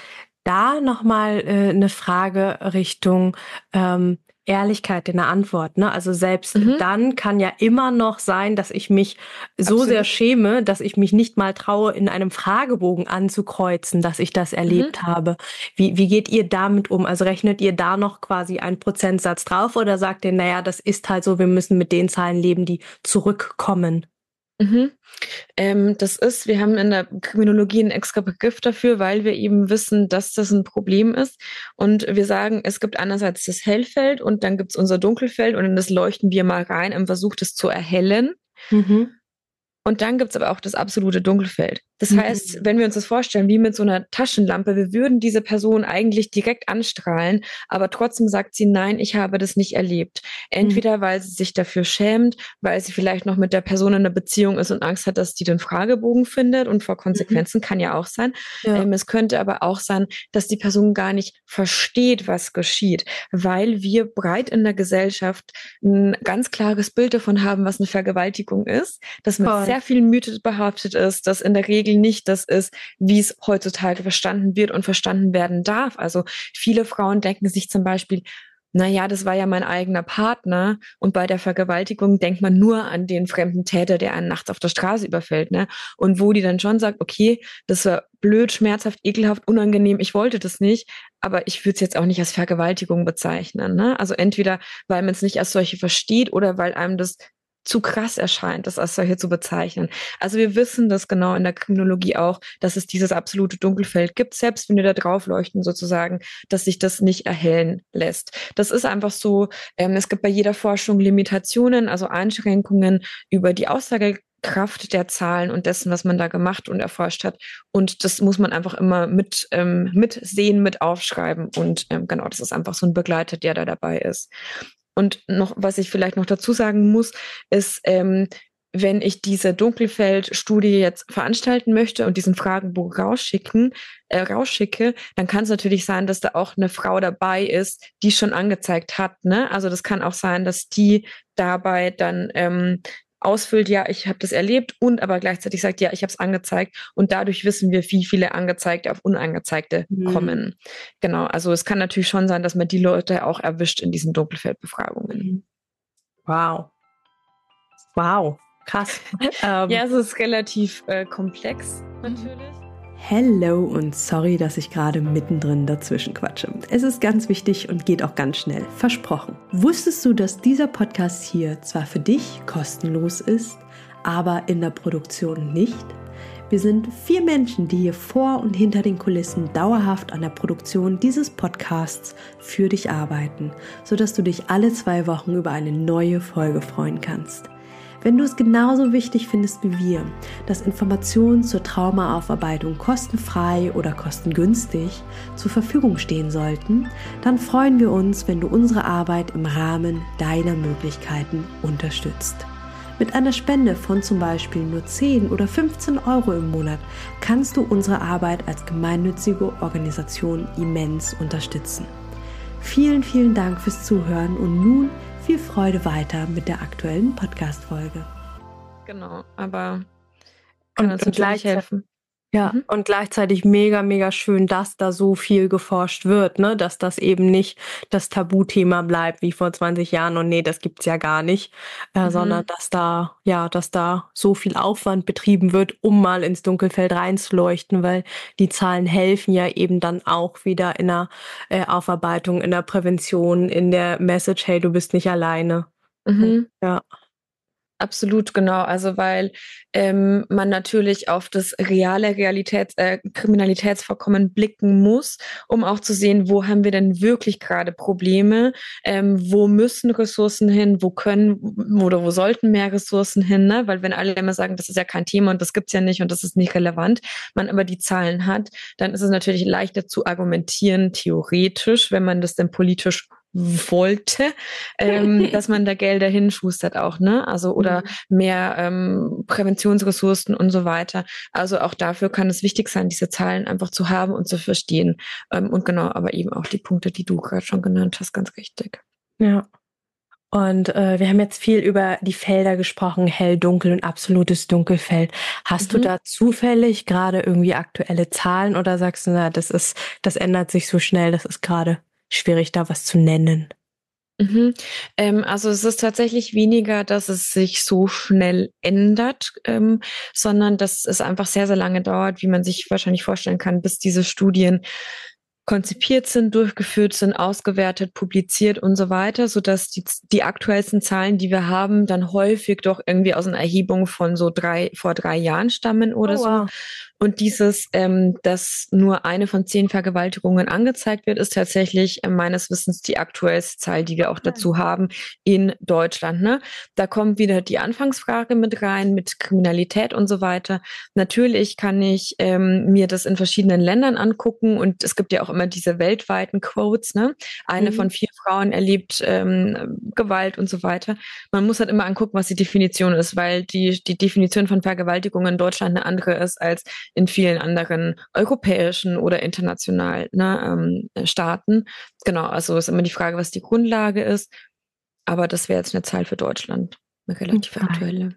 da nochmal eine Frage Richtung Ehrlichkeit in der Antwort, ne? Also selbst dann kann ja immer noch sein, dass ich mich so sehr schäme, dass ich mich nicht mal traue, in einem Fragebogen anzukreuzen, dass ich das erlebt habe. Wie geht ihr damit um? Also rechnet ihr da noch quasi einen Prozentsatz drauf oder sagt ihr, naja, das ist halt so, wir müssen mit den Zahlen leben, die zurückkommen?
Wir haben in der Kriminologie einen extra Begriff dafür, weil wir eben wissen, dass das ein Problem ist. Und wir sagen, es gibt einerseits das Hellfeld und dann gibt's unser Dunkelfeld und in das leuchten wir mal rein im Versuch, das zu erhellen. Und dann gibt's aber auch das absolute Dunkelfeld. Das heißt, wenn wir uns das vorstellen, wie mit so einer Taschenlampe, wir würden diese Person eigentlich direkt anstrahlen, aber trotzdem sagt sie, nein, ich habe das nicht erlebt. Entweder, weil sie sich dafür schämt, weil sie vielleicht noch mit der Person in einer Beziehung ist und Angst hat, dass die den Fragebogen findet und vor Konsequenzen kann ja auch sein.
Ja.
Es könnte aber auch sein, dass die Person gar nicht versteht, was geschieht, weil wir breit in der Gesellschaft ein ganz klares Bild davon haben, was eine Vergewaltigung ist, das mit sehr viel Mythe behaftet ist, das in der Regel nicht das ist, wie es heutzutage verstanden wird und verstanden werden darf. Also viele Frauen denken sich zum Beispiel, naja, das war ja mein eigener Partner und bei der Vergewaltigung denkt man nur an den fremden Täter, der einen nachts auf der Straße überfällt, ne? Und wo die dann schon sagt, okay, das war blöd, schmerzhaft, ekelhaft, unangenehm, ich wollte das nicht, aber ich würde es jetzt auch nicht als Vergewaltigung bezeichnen, ne? Also entweder, weil man es nicht als solche versteht oder weil einem das zu krass erscheint, das als solche zu bezeichnen. Also wir wissen das genau in der Kriminologie auch, dass es dieses absolute Dunkelfeld gibt, selbst wenn wir da drauf leuchten sozusagen, dass sich das nicht erhellen lässt. Das ist einfach so, es gibt bei jeder Forschung Limitationen, also Einschränkungen über die Aussagekraft der Zahlen und dessen, was man da gemacht und erforscht hat. Und das muss man einfach immer mit sehen, mit aufschreiben. Und genau, das ist einfach so ein Begleiter, der da dabei ist. Und noch, was ich vielleicht noch dazu sagen muss, ist, wenn ich diese Dunkelfeldstudie jetzt veranstalten möchte und diesen Fragebogen rausschicke, dann kann es natürlich sein, dass da auch eine Frau dabei ist, die schon angezeigt hat. Ne? Also das kann auch sein, dass die dabei dann ausfüllt, ja, ich habe das erlebt und aber gleichzeitig sagt, ja, ich habe es angezeigt und dadurch wissen wir, wie viele Angezeigte auf Unangezeigte kommen. Genau, also es kann natürlich schon sein, dass man die Leute auch erwischt in diesen Dunkelfeldbefragungen.
Wow. Krass.
Ja, es ist relativ komplex natürlich.
Hello und sorry, dass ich gerade mittendrin dazwischen quatsche. Es ist ganz wichtig und geht auch ganz schnell. Versprochen. Wusstest du, dass dieser Podcast hier zwar für dich kostenlos ist, aber in der Produktion nicht? Wir sind 4 Menschen, die hier vor und hinter den Kulissen dauerhaft an der Produktion dieses Podcasts für dich arbeiten, sodass du dich alle 2 Wochen über eine neue Folge freuen kannst. Wenn du es genauso wichtig findest wie wir, dass Informationen zur Traumaaufarbeitung kostenfrei oder kostengünstig zur Verfügung stehen sollten, dann freuen wir uns, wenn du unsere Arbeit im Rahmen deiner Möglichkeiten unterstützt. Mit einer Spende von zum Beispiel nur 10 oder 15 Euro im Monat kannst du unsere Arbeit als gemeinnützige Organisation immens unterstützen. Vielen, vielen Dank fürs Zuhören und nun viel Freude weiter mit der aktuellen Podcast-Folge.
Genau, aber kann uns natürlich helfen.
Ja, und gleichzeitig mega, mega schön, dass da so viel geforscht wird, ne? Dass das eben nicht das Tabuthema bleibt wie vor 20 Jahren und nee, das gibt's ja gar nicht, sondern dass da so viel Aufwand betrieben wird, um mal ins Dunkelfeld reinzuleuchten, weil die Zahlen helfen ja eben dann auch wieder in der Aufarbeitung, in der Prävention, in der Message, hey, du bist nicht alleine. Ja.
Absolut, genau. Also weil man natürlich auf das reale Kriminalitätsvorkommen blicken muss, um auch zu sehen, wo haben wir denn wirklich gerade Probleme, wo müssen Ressourcen hin, wo sollten mehr Ressourcen hin, ne? Weil wenn alle immer sagen, das ist ja kein Thema und das gibt's ja nicht und das ist nicht relevant, man aber die Zahlen hat, dann ist es natürlich leichter zu argumentieren, theoretisch, wenn man das denn politisch wollte, dass man da Gelder hinschustert auch, ne? Also oder mehr Präventionsressourcen und so weiter. Also auch dafür kann es wichtig sein, diese Zahlen einfach zu haben und zu verstehen. Und genau, aber eben auch die Punkte, die du gerade schon genannt hast, ganz richtig.
Ja. Und wir haben jetzt viel über die Felder gesprochen, hell, dunkel und absolutes Dunkelfeld. Hast du da zufällig gerade irgendwie aktuelle Zahlen oder sagst du, na, das ändert sich so schnell, das ist gerade schwierig, da was zu nennen?
Also es ist tatsächlich weniger, dass es sich so schnell ändert, sondern dass es einfach sehr, sehr lange dauert, wie man sich wahrscheinlich vorstellen kann, bis diese Studien konzipiert sind, durchgeführt sind, ausgewertet, publiziert und so weiter, sodass die aktuellsten Zahlen, die wir haben, dann häufig doch irgendwie aus einer Erhebung von vor 3 Jahren stammen oder so. Und dass nur eine von 10 Vergewaltigungen angezeigt wird, ist tatsächlich meines Wissens die aktuellste Zahl, die wir auch dazu haben in Deutschland. Ne? Da kommt wieder die Anfangsfrage mit rein, mit Kriminalität und so weiter. Natürlich kann ich mir das in verschiedenen Ländern angucken und es gibt ja auch immer diese weltweiten Quotes. Ne? Eine von 4 Frauen erlebt Gewalt und so weiter. Man muss halt immer angucken, was die Definition ist, weil die Definition von Vergewaltigung in Deutschland eine andere ist als in vielen anderen europäischen oder internationalen Staaten. Genau, also ist immer die Frage, was die Grundlage ist. Aber das wäre jetzt eine Zahl für Deutschland, eine relativ aktuelle.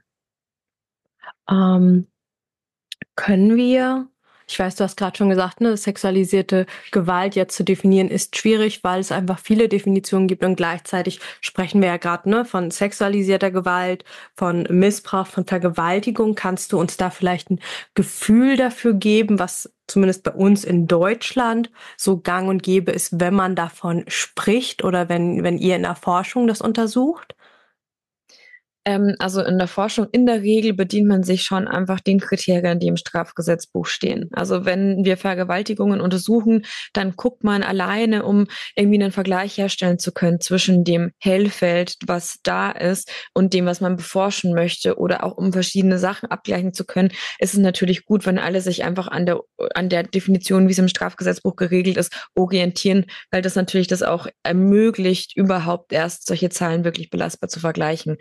Können wir, ich weiß, du hast gerade schon gesagt, ne, sexualisierte Gewalt jetzt zu definieren ist schwierig, weil es einfach viele Definitionen gibt und gleichzeitig sprechen wir ja gerade, ne, von sexualisierter Gewalt, von Missbrauch, von Vergewaltigung. Kannst du uns da vielleicht ein Gefühl dafür geben, was zumindest bei uns in Deutschland so gang und gäbe ist, wenn man davon spricht oder wenn ihr in der Forschung das untersucht?
Also in der Forschung in der Regel bedient man sich schon einfach den Kriterien, die im Strafgesetzbuch stehen. Also wenn wir Vergewaltigungen untersuchen, dann guckt man alleine, um irgendwie einen Vergleich herstellen zu können zwischen dem Hellfeld, was da ist, und dem, was man beforschen möchte, oder auch um verschiedene Sachen abgleichen zu können. Ist es natürlich gut, wenn alle sich einfach an der Definition, wie es im Strafgesetzbuch geregelt ist, orientieren, weil das natürlich das auch ermöglicht, überhaupt erst solche Zahlen wirklich belastbar zu vergleichen.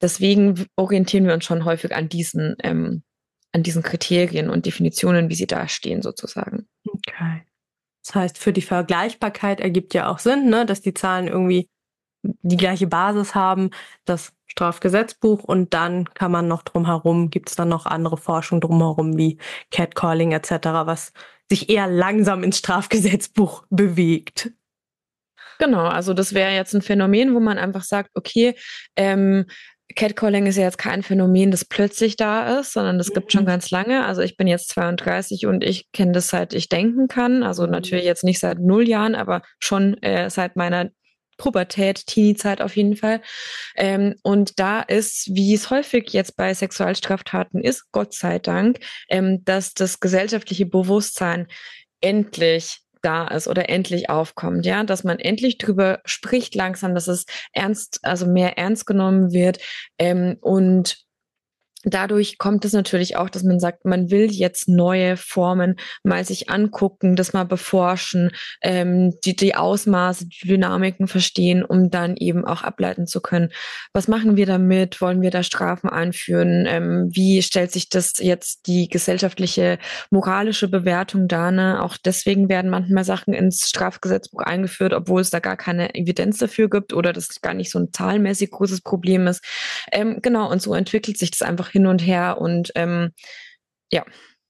deswegen orientieren wir uns schon häufig an diesen Kriterien und Definitionen, wie sie da stehen, sozusagen.
Okay. Das heißt, für die Vergleichbarkeit ergibt ja auch Sinn, ne, dass die Zahlen irgendwie die gleiche Basis haben, das Strafgesetzbuch, und dann kann man noch drumherum, gibt es dann noch andere Forschung drumherum wie Catcalling etc., was sich eher langsam ins Strafgesetzbuch bewegt.
Genau, also das wäre jetzt ein Phänomen, wo man einfach sagt, okay, Catcalling ist ja jetzt kein Phänomen, das plötzlich da ist, sondern das gibt schon ganz lange. Also ich bin jetzt 32 und ich kenne das seit ich denken kann. Also natürlich jetzt nicht seit 0 Jahren, aber schon seit meiner Pubertät, Teenie-Zeit auf jeden Fall. Und da ist, wie es häufig jetzt bei Sexualstraftaten ist, Gott sei Dank, dass das gesellschaftliche Bewusstsein endlich da ist oder endlich aufkommt, ja, dass man endlich drüber spricht langsam, dass es also mehr ernst genommen wird, und dadurch kommt es natürlich auch, dass man sagt, man will jetzt neue Formen mal sich angucken, das mal beforschen, die Ausmaße, die Dynamiken verstehen, um dann eben auch ableiten zu können, was machen wir damit, wollen wir da Strafen einführen, wie stellt sich das jetzt die gesellschaftliche, moralische Bewertung dar, ne? Auch deswegen werden manchmal Sachen ins Strafgesetzbuch eingeführt, obwohl es da gar keine Evidenz dafür gibt oder das gar nicht so ein zahlenmäßig großes Problem ist. Genau, und so entwickelt sich das einfach hin und her und ja.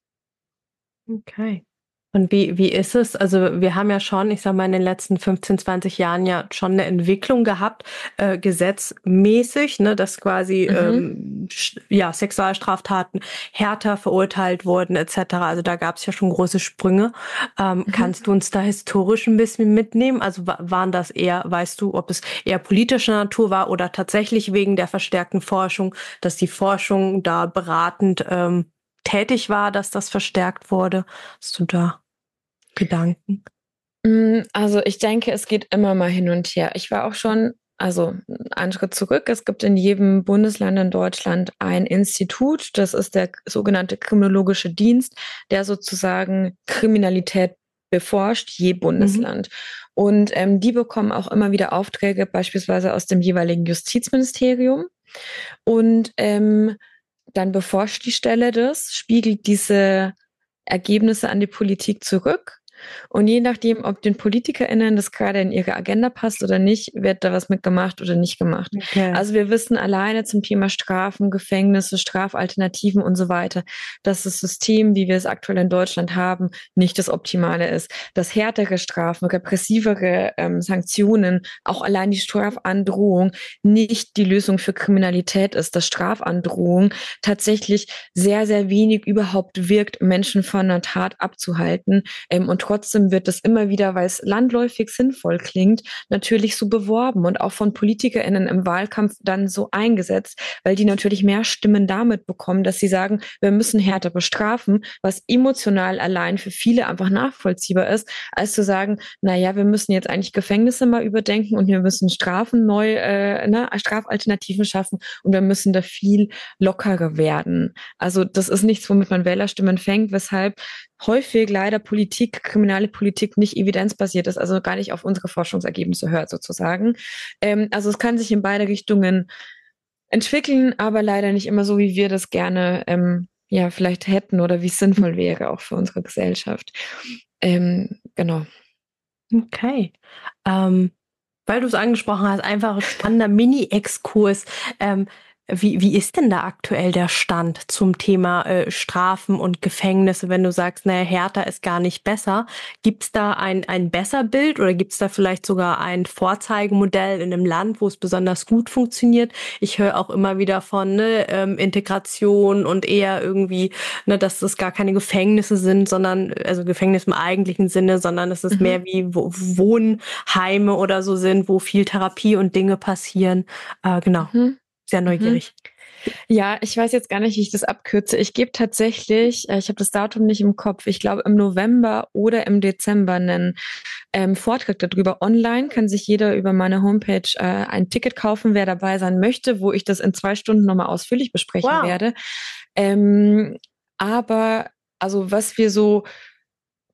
Okay. Und wie ist es? Also wir haben ja schon, ich sag mal, in den letzten 15, 20 Jahren ja schon eine Entwicklung gehabt, gesetzmäßig, ne, dass quasi Sexualstraftaten härter verurteilt wurden etc. Also da gab es ja schon große Sprünge. Kannst du uns da historisch ein bisschen mitnehmen? Also waren das eher, weißt du, ob es eher politischer Natur war oder tatsächlich wegen der verstärkten Forschung, dass die Forschung da beratend tätig war, dass das verstärkt wurde? Hast du da Gedanken?
Also ich denke, es geht immer mal hin und her. Ich war auch schon, also einen Schritt zurück. Es gibt in jedem Bundesland in Deutschland ein Institut, das ist der sogenannte Kriminologische Dienst, der sozusagen Kriminalität beforscht, je Bundesland. Und die bekommen auch immer wieder Aufträge, beispielsweise aus dem jeweiligen Justizministerium. Und dann beforscht die Stelle das, spiegelt diese Ergebnisse an die Politik zurück. Und je nachdem, ob den PolitikerInnen das gerade in ihre Agenda passt oder nicht, wird da was mitgemacht oder nicht gemacht.
Okay.
Also wir wissen alleine zum Thema Strafen, Gefängnisse, Strafalternativen und so weiter, dass das System, wie wir es aktuell in Deutschland haben, nicht das Optimale ist. Dass härtere Strafen, repressivere Sanktionen, auch allein die Strafandrohung nicht die Lösung für Kriminalität ist. Dass Strafandrohung tatsächlich sehr, sehr wenig überhaupt wirkt, Menschen von einer Tat abzuhalten. Und trotzdem wird es immer wieder, weil es landläufig sinnvoll klingt, natürlich so beworben und auch von PolitikerInnen im Wahlkampf dann so eingesetzt, weil die natürlich mehr Stimmen damit bekommen, dass sie sagen, wir müssen härter bestrafen, was emotional allein für viele einfach nachvollziehbar ist, als zu sagen, naja, wir müssen jetzt eigentlich Gefängnisse mal überdenken und wir müssen Strafen Strafalternativen schaffen und wir müssen da viel lockerer werden. Also das ist nichts, womit man Wählerstimmen fängt, weshalb häufig leider kriminale Politik nicht evidenzbasiert ist, also gar nicht auf unsere Forschungsergebnisse hört sozusagen. Also es kann sich in beide Richtungen entwickeln, aber leider nicht immer so, wie wir das gerne vielleicht hätten oder wie es sinnvoll wäre, auch für unsere Gesellschaft. Genau.
Okay. Weil du es angesprochen hast, einfach ein spannender Mini-Exkurs. Wie ist denn da aktuell der Stand zum Thema Strafen und Gefängnisse, wenn du sagst, naja, härter ist gar nicht besser? Gibt es da ein Besserbild oder gibt es da vielleicht sogar ein Vorzeigemodell in einem Land, wo es besonders gut funktioniert? Ich höre auch immer wieder von Integration und eher irgendwie, dass das gar keine Gefängnisse sind, sondern, also Gefängnis im eigentlichen Sinne, sondern es ist mehr wie Wohnheime oder so sind, wo viel Therapie und Dinge passieren. Genau. Sehr neugierig.
Ja, ich weiß jetzt gar nicht, wie ich das abkürze. Ich gebe tatsächlich, ich habe das Datum nicht im Kopf, ich glaube im November oder im Dezember einen Vortrag darüber online. Kann sich jeder über meine Homepage ein Ticket kaufen, wer dabei sein möchte, wo ich das in 2 Stunden nochmal ausführlich besprechen werde. Aber also was wir so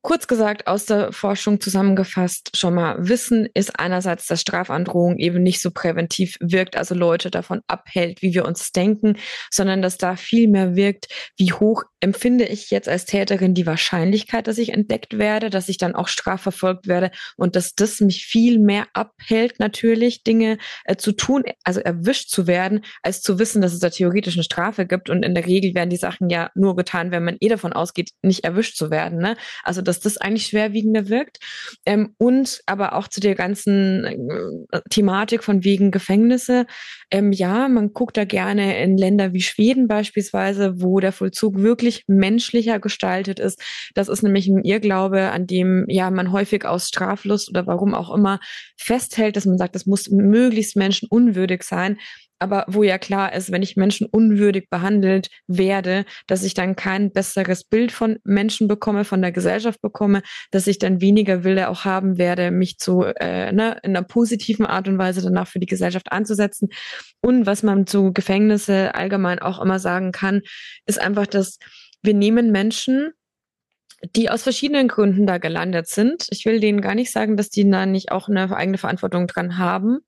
Kurz gesagt, aus der Forschung zusammengefasst schon mal, Wissen ist einerseits, dass Strafandrohung eben nicht so präventiv wirkt, also Leute davon abhält, wie wir uns denken, sondern dass da viel mehr wirkt, wie hoch empfinde ich jetzt als Täterin die Wahrscheinlichkeit, dass ich entdeckt werde, dass ich dann auch strafverfolgt werde und dass das mich viel mehr abhält, natürlich Dinge zu tun, also erwischt zu werden, als zu wissen, dass es da theoretisch eine Strafe gibt und in der Regel werden die Sachen ja nur getan, wenn man davon ausgeht, nicht erwischt zu werden, ne? Also dass das eigentlich schwerwiegender wirkt. Und aber auch zu der ganzen Thematik von wegen Gefängnisse. Ja, man guckt da gerne in Länder wie Schweden beispielsweise, wo der Vollzug wirklich menschlicher gestaltet ist. Das ist nämlich ein Irrglaube, an dem ja man häufig aus Straflust oder warum auch immer festhält, dass man sagt, das muss möglichst menschenunwürdig sein. Aber wo ja klar ist, wenn ich Menschen unwürdig behandelt werde, dass ich dann kein besseres Bild von Menschen bekomme, von der Gesellschaft bekomme, dass ich dann weniger Wille auch haben werde, mich in einer positiven Art und Weise danach für die Gesellschaft anzusetzen. Und was man zu Gefängnisse allgemein auch immer sagen kann, ist einfach, dass wir nehmen Menschen, die aus verschiedenen Gründen da gelandet sind. Ich will denen gar nicht sagen, dass die da nicht auch eine eigene Verantwortung dran haben.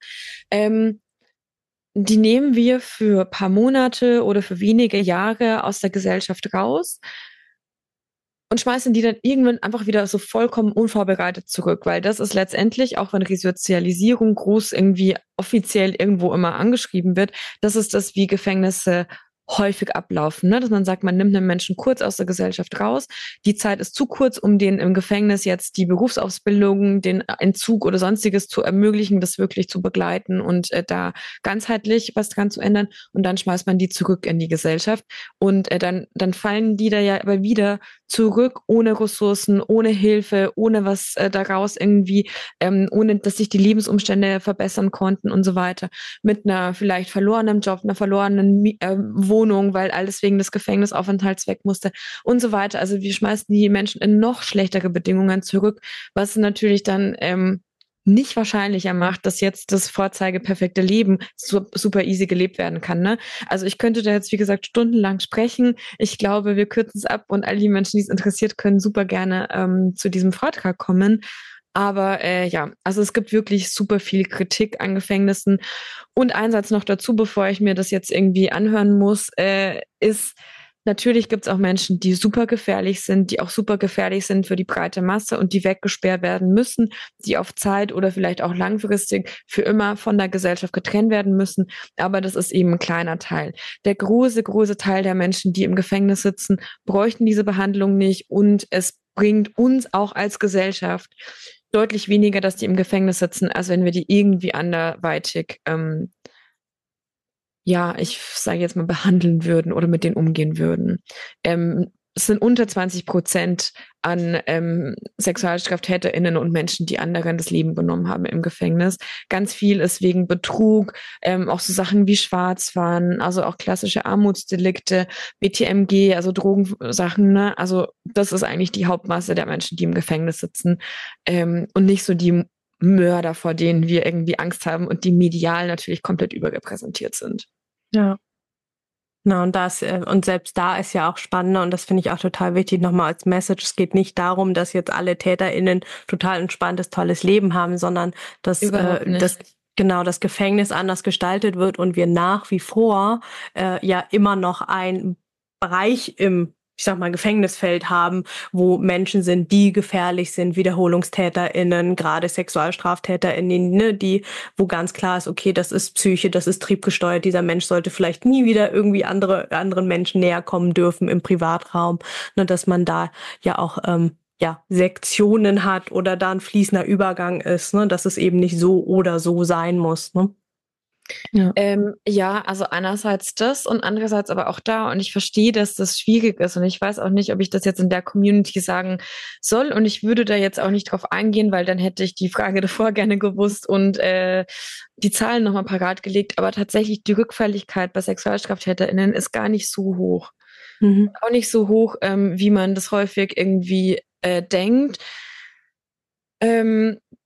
Die nehmen wir für ein paar Monate oder für wenige Jahre aus der Gesellschaft raus und schmeißen die dann irgendwann einfach wieder so vollkommen unvorbereitet zurück, weil das ist letztendlich, auch wenn Resozialisierung groß irgendwie offiziell irgendwo immer angeschrieben wird, das ist das, wie Gefängnisse häufig ablaufen, ne? Dass man sagt, man nimmt einen Menschen kurz aus der Gesellschaft raus. Die Zeit ist zu kurz, um denen im Gefängnis jetzt die Berufsausbildung, den Entzug oder sonstiges zu ermöglichen, das wirklich zu begleiten und da ganzheitlich was dran zu ändern. Und dann schmeißt man die zurück in die Gesellschaft. Und dann fallen die da ja aber wieder zurück, ohne Ressourcen, ohne Hilfe, ohne was daraus irgendwie, ohne dass sich die Lebensumstände verbessern konnten und so weiter. Mit einer vielleicht verlorenen Job, einer verlorenen Wohnung, weil alles wegen des Gefängnisaufenthalts weg musste und so weiter. Also wir schmeißen die Menschen in noch schlechtere Bedingungen zurück, was natürlich dann nicht wahrscheinlicher macht, dass jetzt das vorzeigeperfekte Leben super easy gelebt werden kann. Ne? Also ich könnte da jetzt, wie gesagt, stundenlang sprechen. Ich glaube, wir kürzen es ab und all die Menschen, die es interessiert, können super gerne zu diesem Vortrag kommen. Aber ja, also es gibt wirklich super viel Kritik an Gefängnissen. Und ein Satz noch dazu, bevor ich mir das jetzt irgendwie anhören muss, ist, natürlich gibt es auch Menschen, die super gefährlich sind, die auch super gefährlich sind für die breite Masse und die weggesperrt werden müssen, die auf Zeit oder vielleicht auch langfristig für immer von der Gesellschaft getrennt werden müssen. Aber das ist eben ein kleiner Teil. Der große Teil der Menschen, die im Gefängnis sitzen, bräuchten diese Behandlung nicht und es bringt uns auch als Gesellschaft deutlich weniger, dass die im Gefängnis sitzen, als wenn wir die irgendwie anderweitig ja, ich sage jetzt mal, behandeln würden oder mit denen umgehen würden. Es sind unter 20% an SexualstraftäterInnen und Menschen, die anderen das Leben genommen haben im Gefängnis. Ganz viel ist wegen Betrug, auch so Sachen wie Schwarzfahren, also auch klassische Armutsdelikte, BTMG, also Drogensachen, ne? Also das ist eigentlich die Hauptmasse der Menschen, die im Gefängnis sitzen und nicht so die Mörder, vor denen wir irgendwie Angst haben und die medial natürlich komplett überrepräsentiert sind.
Ja. Na, und selbst da ist ja auch spannender, und das finde ich auch total wichtig, nochmal als Message. Es geht nicht darum, dass jetzt alle TäterInnen total entspanntes, tolles Leben haben, sondern dass das Gefängnis anders gestaltet wird und wir nach wie vor ja immer noch ein Bereich im, ich sag mal, Gefängnisfeld haben, wo Menschen sind, die gefährlich sind, WiederholungstäterInnen, gerade SexualstraftäterInnen, ne, wo ganz klar ist, okay, das ist Psyche, das ist triebgesteuert, dieser Mensch sollte vielleicht nie wieder irgendwie anderen Menschen näher kommen dürfen im Privatraum, ne, dass man da ja auch Sektionen hat oder da ein fließender Übergang ist, ne, dass es eben nicht so oder so sein muss, ne?
Ja. Ja, also einerseits das und andererseits aber auch da. Und ich verstehe, dass das schwierig ist. Und ich weiß auch nicht, ob ich das jetzt in der Community sagen soll. Und ich würde da jetzt auch nicht drauf eingehen, weil dann hätte ich die Frage davor gerne gewusst und die Zahlen nochmal parat gelegt. Aber tatsächlich die Rückfälligkeit bei SexualstraftäterInnen ist gar nicht so hoch.
Mhm.
Auch nicht so hoch, wie man das häufig irgendwie denkt.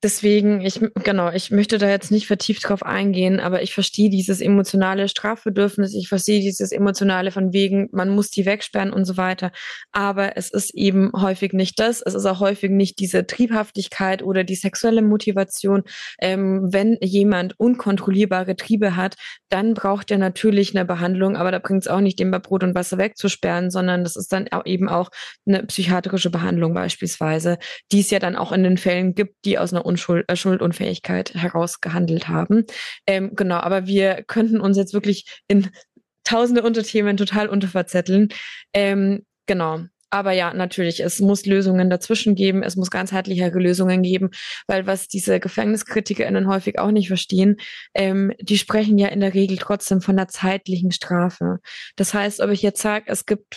Deswegen, ich möchte da jetzt nicht vertieft drauf eingehen, aber ich verstehe dieses emotionale Strafbedürfnis, ich verstehe dieses emotionale von wegen, man muss die wegsperren und so weiter. Aber es ist eben häufig nicht das. Es ist auch häufig nicht diese Triebhaftigkeit oder die sexuelle Motivation. Wenn jemand unkontrollierbare Triebe hat, dann braucht er natürlich eine Behandlung, aber da bringt es auch nicht, den bei Brot und Wasser wegzusperren, sondern das ist dann eben auch eine psychiatrische Behandlung beispielsweise, die es ja dann auch in den Fällen gibt, die aus einer Schuldunfähigkeit heraus gehandelt haben. Genau, aber wir könnten uns jetzt wirklich in tausende Unterthemen total unterverzetteln. Genau. Aber ja, natürlich, es muss Lösungen dazwischen geben, es muss ganzheitlichere Lösungen geben, weil was diese GefängniskritikerInnen häufig auch nicht verstehen, die sprechen ja in der Regel trotzdem von einer zeitlichen Strafe. Das heißt, ob ich jetzt sage, es gibt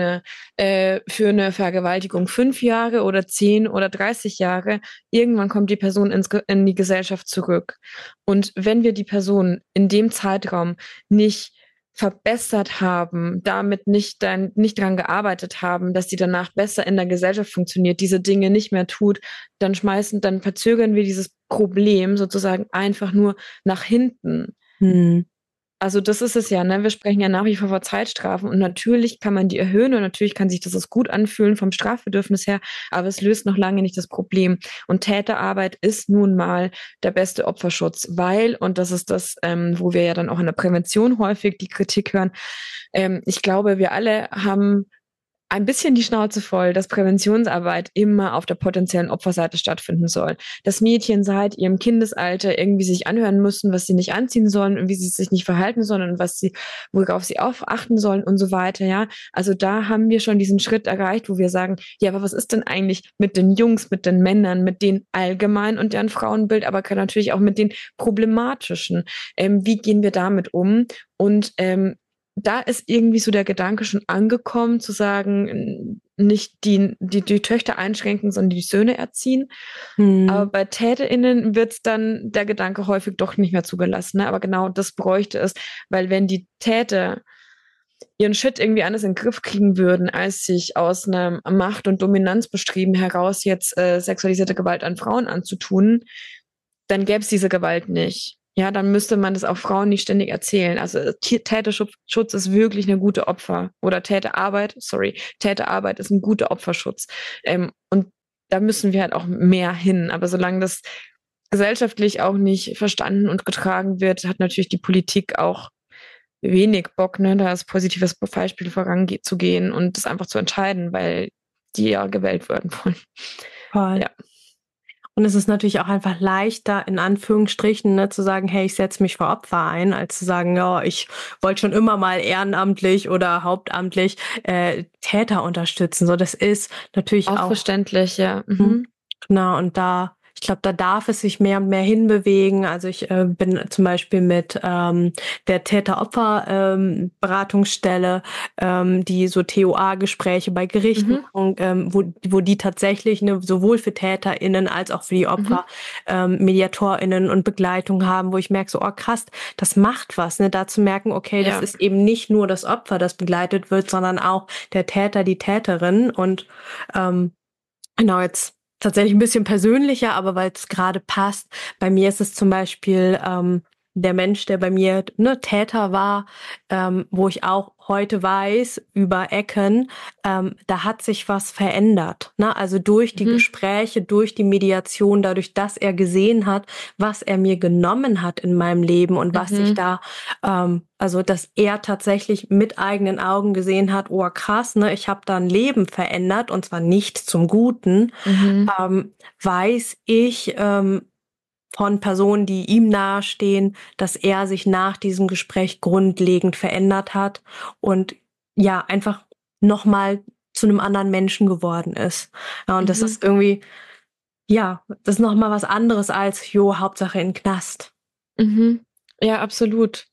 für eine Vergewaltigung 5 Jahre oder 10 oder 30 Jahre, irgendwann kommt die Person in die Gesellschaft zurück. Und wenn wir die Person in dem Zeitraum nicht verbessert haben, damit nicht dran gearbeitet haben, dass sie danach besser in der Gesellschaft funktioniert, diese Dinge nicht mehr tut, dann verzögern wir dieses Problem sozusagen einfach nur nach hinten.
Hm.
Also das ist es ja, ne? Wir sprechen ja nach wie vor Zeitstrafen und natürlich kann man die erhöhen und natürlich kann sich das auch gut anfühlen vom Strafbedürfnis her, aber es löst noch lange nicht das Problem. Und Täterarbeit ist nun mal der beste Opferschutz, weil, und das ist das, wo wir ja dann auch in der Prävention häufig die Kritik hören, ich glaube, wir alle haben ein bisschen die Schnauze voll, dass Präventionsarbeit immer auf der potenziellen Opferseite stattfinden soll. Dass Mädchen seit ihrem Kindesalter irgendwie sich anhören müssen, was sie nicht anziehen sollen und wie sie sich nicht verhalten sollen und worauf sie achten sollen und so weiter, ja. Also da haben wir schon diesen Schritt erreicht, wo wir sagen, ja, aber was ist denn eigentlich mit den Jungs, mit den Männern, mit denen allgemein und deren Frauenbild, aber natürlich auch mit den problematischen. Wie gehen wir damit um? Und da ist irgendwie so der Gedanke schon angekommen, zu sagen, nicht die Töchter einschränken, sondern die Söhne erziehen. Aber bei TäterInnen wird dann der Gedanke häufig doch nicht mehr zugelassen. Ne? Aber genau das bräuchte es, weil wenn die Täter ihren Shit irgendwie anders in den Griff kriegen würden, als sich aus einem Macht- und Dominanzbestreben heraus jetzt sexualisierte Gewalt an Frauen anzutun, dann gäbe es diese Gewalt nicht. Ja, dann müsste man das auch Frauen nicht ständig erzählen. Also Täterschutz ist wirklich eine gute Täterarbeit ist ein guter Opferschutz. Und da müssen wir halt auch mehr hin. Aber solange das gesellschaftlich auch nicht verstanden und getragen wird, hat natürlich die Politik auch wenig Bock, ne, da als positives Beispiel voranzugehen und das einfach zu entscheiden, weil die ja gewählt werden wollen.
Voll.
Ja.
Und es ist natürlich auch einfach leichter, in Anführungsstrichen, ne, zu sagen, hey, ich setze mich für Opfer ein, als zu sagen, ja, ich wollte schon immer mal ehrenamtlich oder hauptamtlich Täter unterstützen. So, das ist natürlich auch
verständlich, ja.
Genau, und ich glaube, da darf es sich mehr und mehr hinbewegen. Also ich bin zum Beispiel mit der Täter-Opfer-Beratungsstelle, die so TOA-Gespräche bei Gerichten machen, wo die tatsächlich sowohl für TäterInnen als auch für die Opfer MediatorInnen und Begleitung haben, wo ich merke, so, oh krass, das macht was, ne? Da zu merken, okay, das ist eben nicht nur das Opfer, das begleitet wird, sondern auch der Täter, die Täterin. Und genau, jetzt tatsächlich ein bisschen persönlicher, aber weil es gerade passt. Bei mir ist es zum Beispiel der Mensch, der bei mir Täter war, wo ich auch heute weiß, über Ecken, da hat sich was verändert. Ne? Also durch die Gespräche, durch die Mediation, dadurch, dass er gesehen hat, was er mir genommen hat in meinem Leben und was sich da, also dass er tatsächlich mit eigenen Augen gesehen hat, oh krass, ne, ich habe da ein Leben verändert und zwar nicht zum Guten, weiß ich, von Personen, die ihm nahestehen, dass er sich nach diesem Gespräch grundlegend verändert hat und ja, einfach nochmal zu einem anderen Menschen geworden ist. Ja, und das ist irgendwie, ja, das ist nochmal was anderes als, Hauptsache in den Knast.
Ja, absolut.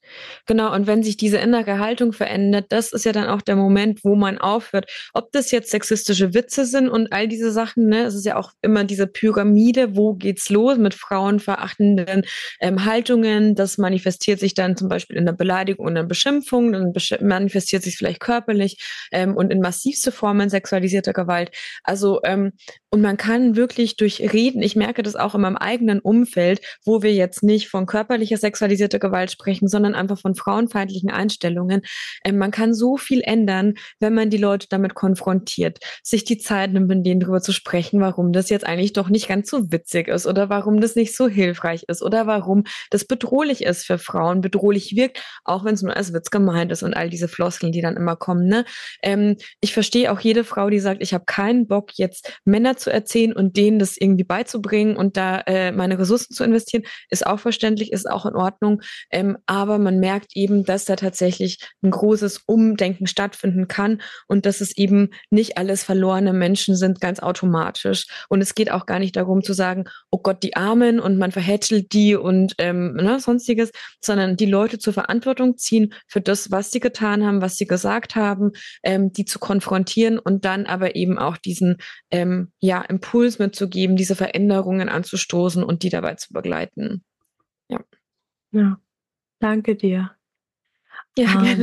Genau, und wenn sich diese innere Haltung verändert, das ist ja dann auch der Moment, wo man aufhört. Ob das jetzt sexistische Witze sind und all diese Sachen, ne? Es ist ja auch immer diese Pyramide, wo geht's los mit frauenverachtenden Haltungen. Das manifestiert sich dann zum Beispiel in einer Beleidigung und einer Beschimpfung, dann manifestiert sich vielleicht körperlich und in massivste Formen sexualisierter Gewalt. Also und man kann wirklich durch Reden, ich merke das auch in meinem eigenen Umfeld, wo wir jetzt nicht von körperlicher sexualisierter Gewalt sprechen, sondern einfach von frauenfeindlichen Einstellungen. Man kann so viel ändern, wenn man die Leute damit konfrontiert, sich die Zeit nimmt, mit denen darüber zu sprechen, warum das jetzt eigentlich doch nicht ganz so witzig ist oder warum das nicht so hilfreich ist oder warum das bedrohlich ist für Frauen, bedrohlich wirkt, auch wenn es nur als Witz gemeint ist und all diese Floskeln, die dann immer kommen. Ne? Ich verstehe auch jede Frau, die sagt, ich habe keinen Bock, jetzt Männer zu erzählen und denen das irgendwie beizubringen und da meine Ressourcen zu investieren, ist auch verständlich, ist auch in Ordnung. Aber man merkt eben, dass da tatsächlich ein großes Umdenken stattfinden kann und dass es eben nicht alles verlorene Menschen sind, ganz automatisch. Und es geht auch gar nicht darum zu sagen, oh Gott, die Armen und man verhätschelt die und sonstiges, sondern die Leute zur Verantwortung ziehen für das, was sie getan haben, was sie gesagt haben, die zu konfrontieren und dann aber eben auch diesen Impuls mitzugeben, diese Veränderungen anzustoßen und die dabei zu begleiten. Ja.
Ja, danke dir.
Ja, gerne.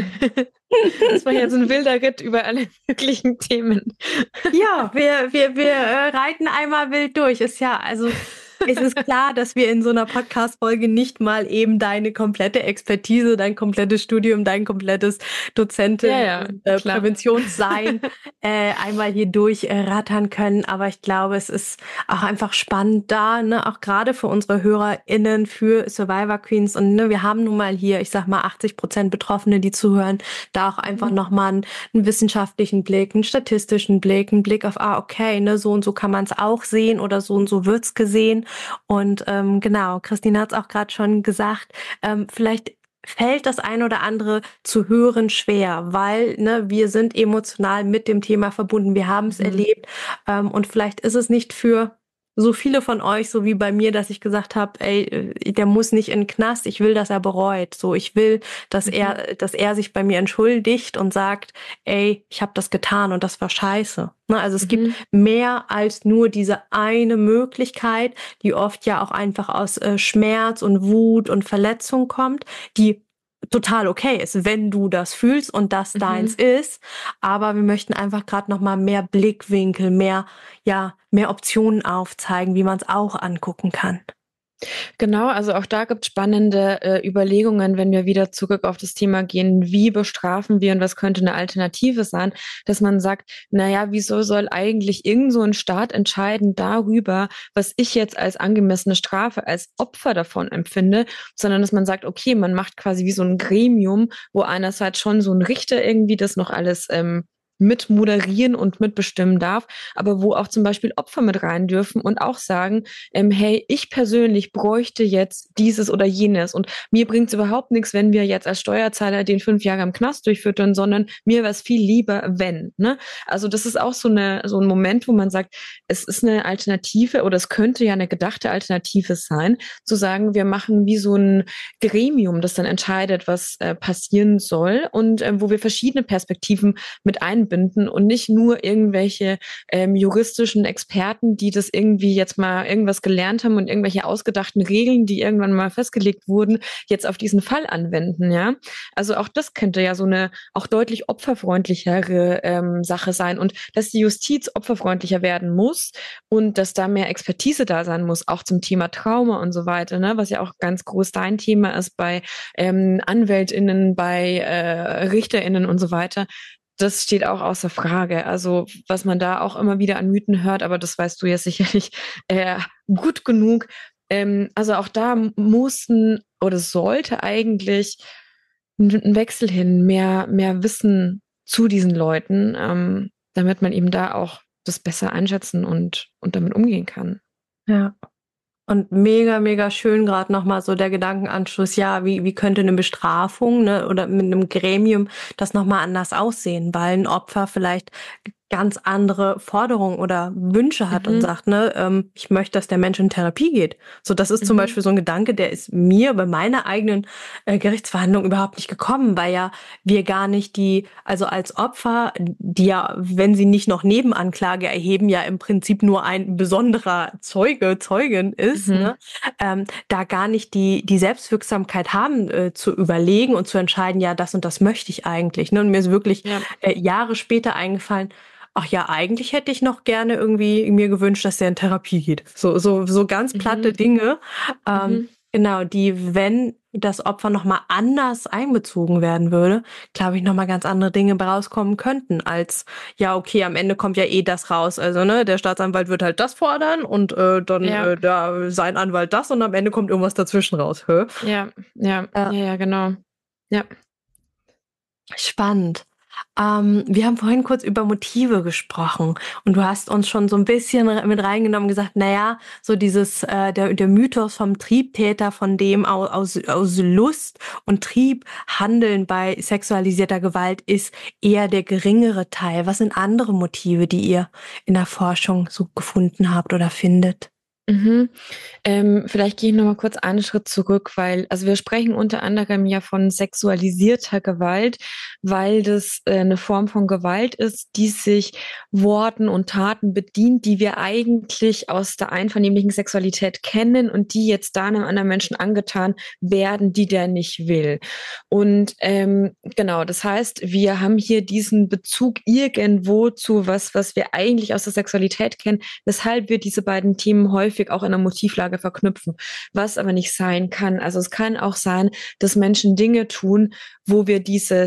Das war jetzt ein wilder Ritt über alle möglichen Themen.
Ja, wir reiten einmal wild durch. Ist ja, also es ist klar, dass wir in so einer Podcast-Folge nicht mal eben deine komplette Expertise, dein komplettes Studium, dein komplettes Dozentin- und Präventionssein einmal hier durchrattern können. Aber ich glaube, es ist auch einfach spannend da, ne, auch gerade für unsere HörerInnen, für Survivor Queens. Und ne, wir haben nun mal hier, ich sag mal, 80% Betroffene, die zuhören, da auch einfach nochmal einen wissenschaftlichen Blick, einen statistischen Blick, einen Blick auf, okay, ne, so und so kann man es auch sehen oder so und so wird's gesehen. Und genau, Christine hat es auch gerade schon gesagt, vielleicht fällt das ein oder andere zu hören schwer, weil ne, wir sind emotional mit dem Thema verbunden, wir haben es erlebt und vielleicht ist es nicht für so viele von euch, so wie bei mir, dass ich gesagt habe, ey, der muss nicht in den Knast, ich will, dass er bereut. So, ich will, dass er sich bei mir entschuldigt und sagt, ey, ich habe das getan und das war scheiße. Ne, also es gibt mehr als nur diese eine Möglichkeit, die oft ja auch einfach aus Schmerz und Wut und Verletzung kommt, die total okay ist, wenn du das fühlst und das deins ist. Aber wir möchten einfach gerade noch mal mehr Blickwinkel, mehr Optionen aufzeigen, wie man es auch angucken kann.
Genau, also auch da gibt es spannende Überlegungen, wenn wir wieder zurück auf das Thema gehen, wie bestrafen wir und was könnte eine Alternative sein, dass man sagt, naja, wieso soll eigentlich irgend so ein Staat entscheiden darüber, was ich jetzt als angemessene Strafe als Opfer davon empfinde, sondern dass man sagt, okay, man macht quasi wie so ein Gremium, wo einerseits schon so ein Richter irgendwie das noch alles mit moderieren und mitbestimmen darf, aber wo auch zum Beispiel Opfer mit rein dürfen und auch sagen, hey, ich persönlich bräuchte jetzt dieses oder jenes und mir bringt es überhaupt nichts, wenn wir jetzt als Steuerzahler den 5 Jahre im Knast durchfüttern, sondern mir wäre es viel lieber, wenn. Ne? Also das ist auch so ein Moment, wo man sagt, es ist eine Alternative oder es könnte ja eine gedachte Alternative sein, zu sagen, wir machen wie so ein Gremium, das dann entscheidet, was passieren soll und wo wir verschiedene Perspektiven mit einbinden und nicht nur irgendwelche juristischen Experten, die das irgendwie jetzt mal irgendwas gelernt haben und irgendwelche ausgedachten Regeln, die irgendwann mal festgelegt wurden, jetzt auf diesen Fall anwenden, ja. Also auch das könnte ja so eine auch deutlich opferfreundlichere Sache sein und dass die Justiz opferfreundlicher werden muss und dass da mehr Expertise da sein muss, auch zum Thema Trauma und so weiter, ne, was ja auch ganz groß dein Thema ist bei AnwältInnen, bei RichterInnen und so weiter. Das steht auch außer Frage. Also was man da auch immer wieder an Mythen hört, aber das weißt du ja sicherlich gut genug. Also auch da mussten oder sollte eigentlich ein Wechsel hin, mehr Wissen zu diesen Leuten, damit man eben da auch das besser einschätzen und damit umgehen kann.
Ja. Und mega, mega schön gerade nochmal so der Gedankenanschluss, ja, wie könnte eine Bestrafung, ne, oder mit einem Gremium das nochmal anders aussehen, weil ein Opfer vielleicht ganz andere Forderungen oder Wünsche hat und
Mhm.
sagt, ne, ich möchte, dass der Mensch in Therapie geht. So, das ist zum
Mhm.
Beispiel so ein Gedanke, der ist mir bei meiner eigenen Gerichtsverhandlung überhaupt nicht gekommen, weil ja wir gar nicht also als Opfer, die ja, wenn sie nicht noch Nebenanklage erheben, ja im Prinzip nur ein besonderer Zeugin ist,
Mhm.
ne, da gar nicht die Selbstwirksamkeit haben, zu überlegen und zu entscheiden, ja, das und das möchte ich eigentlich. Ne? Und mir ist wirklich
Ja.
Jahre später eingefallen, ach ja, eigentlich hätte ich noch gerne irgendwie mir gewünscht, dass der in Therapie geht. So ganz platte
Mhm.
Dinge,
Mhm.
genau, die, wenn das Opfer nochmal anders einbezogen werden würde, glaube ich, nochmal ganz andere Dinge rauskommen könnten, als, ja, okay, am Ende kommt ja eh das raus. Also, ne, der Staatsanwalt wird halt das fordern und dann
Ja.
sein Anwalt das und am Ende kommt irgendwas dazwischen raus. Hä?
Ja. Ja.
Äh,
Ja. Ja. Genau. Ja.
Spannend. Wir haben vorhin kurz über Motive gesprochen und du hast uns schon so ein bisschen mit reingenommen, gesagt, na ja, so dieses der Mythos vom Triebtäter, von dem aus Lust und Trieb handeln bei sexualisierter Gewalt ist eher der geringere Teil. Was sind andere Motive, die ihr in der Forschung so gefunden habt oder findet?
Mhm. Vielleicht gehe ich noch mal kurz einen Schritt zurück, weil, also wir sprechen unter anderem ja von sexualisierter Gewalt, weil das eine Form von Gewalt ist, die sich Worten und Taten bedient, die wir eigentlich aus der einvernehmlichen Sexualität kennen und die jetzt da einem anderen Menschen angetan werden, die der nicht will. Und genau, das heißt, wir haben hier diesen Bezug irgendwo zu was wir eigentlich aus der Sexualität kennen, weshalb wir diese beiden Themen häufig auch in der Motivlage verknüpfen, was aber nicht sein kann. Also es kann auch sein, dass Menschen Dinge tun, wo wir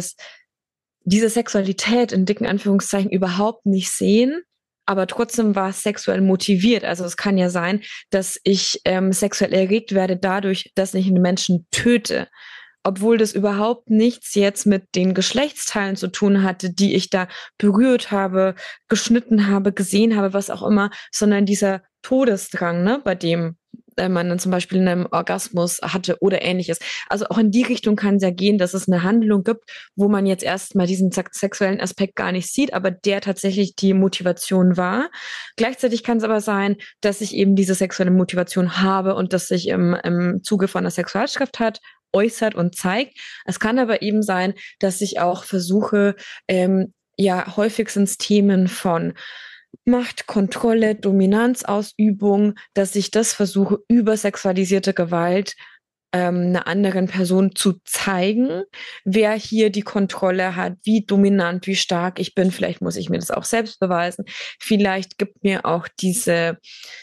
diese Sexualität in dicken Anführungszeichen überhaupt nicht sehen, aber trotzdem war es sexuell motiviert. Also es kann ja sein, dass ich sexuell erregt werde dadurch, dass ich einen Menschen töte, obwohl das überhaupt nichts jetzt mit den Geschlechtsteilen zu tun hatte, die ich da berührt habe, geschnitten habe, gesehen habe, was auch immer, sondern dieser Todesdrang, ne, bei dem man dann zum Beispiel einen Orgasmus hatte oder ähnliches. Also auch in die Richtung kann es ja gehen, dass es eine Handlung gibt, wo man jetzt erstmal diesen sexuellen Aspekt gar nicht sieht, aber der tatsächlich die Motivation war. Gleichzeitig kann es aber sein, dass ich eben diese sexuelle Motivation habe und dass sich im Zuge von einer Sexualstraftat äußert und zeigt. Es kann aber eben sein, dass ich auch versuche, ja, häufig sind es Themen von Macht, Kontrolle, Dominanzausübung, dass ich das versuche, über sexualisierte Gewalt einer anderen Person zu zeigen, wer hier die Kontrolle hat, wie dominant, wie stark ich bin. Vielleicht muss ich mir das auch selbst beweisen. Vielleicht gibt mir auch diese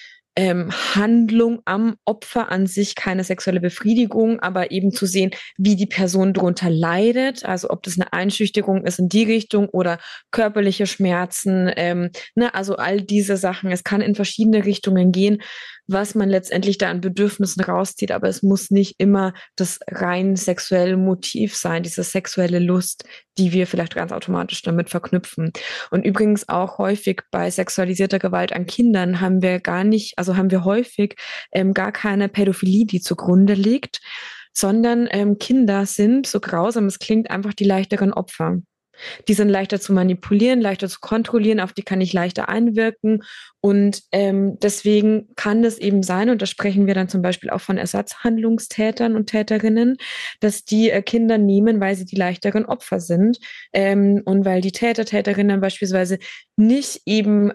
Handlung am Opfer an sich keine sexuelle Befriedigung, aber eben zu sehen, wie die Person darunter leidet, also ob das eine Einschüchterung ist in die Richtung oder körperliche Schmerzen, ne, also all diese Sachen. Es kann in verschiedene Richtungen gehen, was man letztendlich da an Bedürfnissen rauszieht, aber es muss nicht immer das rein sexuelle Motiv sein, diese sexuelle Lust, die wir vielleicht ganz automatisch damit verknüpfen. Und übrigens auch häufig bei sexualisierter Gewalt an Kindern haben wir gar nicht, also haben wir häufig gar keine Pädophilie, die zugrunde liegt, sondern Kinder sind, so grausam es klingt, einfach die leichteren Opfer. Die sind leichter zu manipulieren, leichter zu kontrollieren, auf die kann ich leichter einwirken. Und deswegen kann es eben sein, und da sprechen wir dann zum Beispiel auch von Ersatzhandlungstätern und Täterinnen, dass die Kinder nehmen, weil sie die leichteren Opfer sind und weil die Täter, Täterinnen beispielsweise nicht eben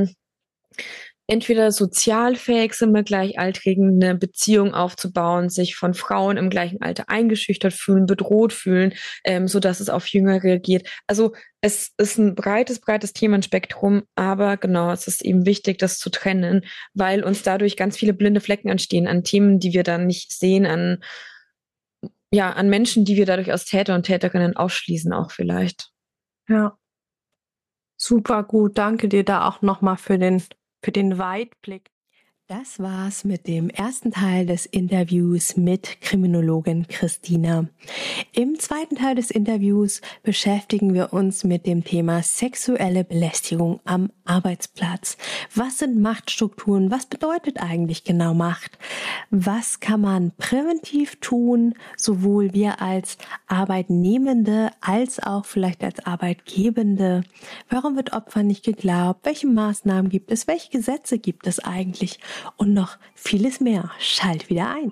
entweder sozial fähig sind, mit Gleichaltrigen eine Beziehung aufzubauen, sich von Frauen im gleichen Alter eingeschüchtert fühlen, bedroht fühlen, so dass es auf Jüngere reagiert. Also es ist ein breites Themenspektrum, aber genau, es ist eben wichtig, das zu trennen, weil uns dadurch ganz viele blinde Flecken entstehen an Themen, die wir dann nicht sehen, an, ja, an Menschen, die wir dadurch als Täter und Täterinnen ausschließen auch vielleicht.
Ja, super gut. Danke dir da auch nochmal für den Weitblick. Das war's mit dem ersten Teil des Interviews mit Kriminologin Christina. Im zweiten Teil des Interviews beschäftigen wir uns mit dem Thema sexuelle Belästigung am Arbeitsplatz. Was sind Machtstrukturen? Was bedeutet eigentlich genau Macht? Was kann man präventiv tun, sowohl wir als Arbeitnehmende als auch vielleicht als Arbeitgebende? Warum wird Opfern nicht geglaubt? Welche Maßnahmen gibt es? Welche Gesetze gibt es eigentlich? Und noch vieles mehr. Schalt wieder ein.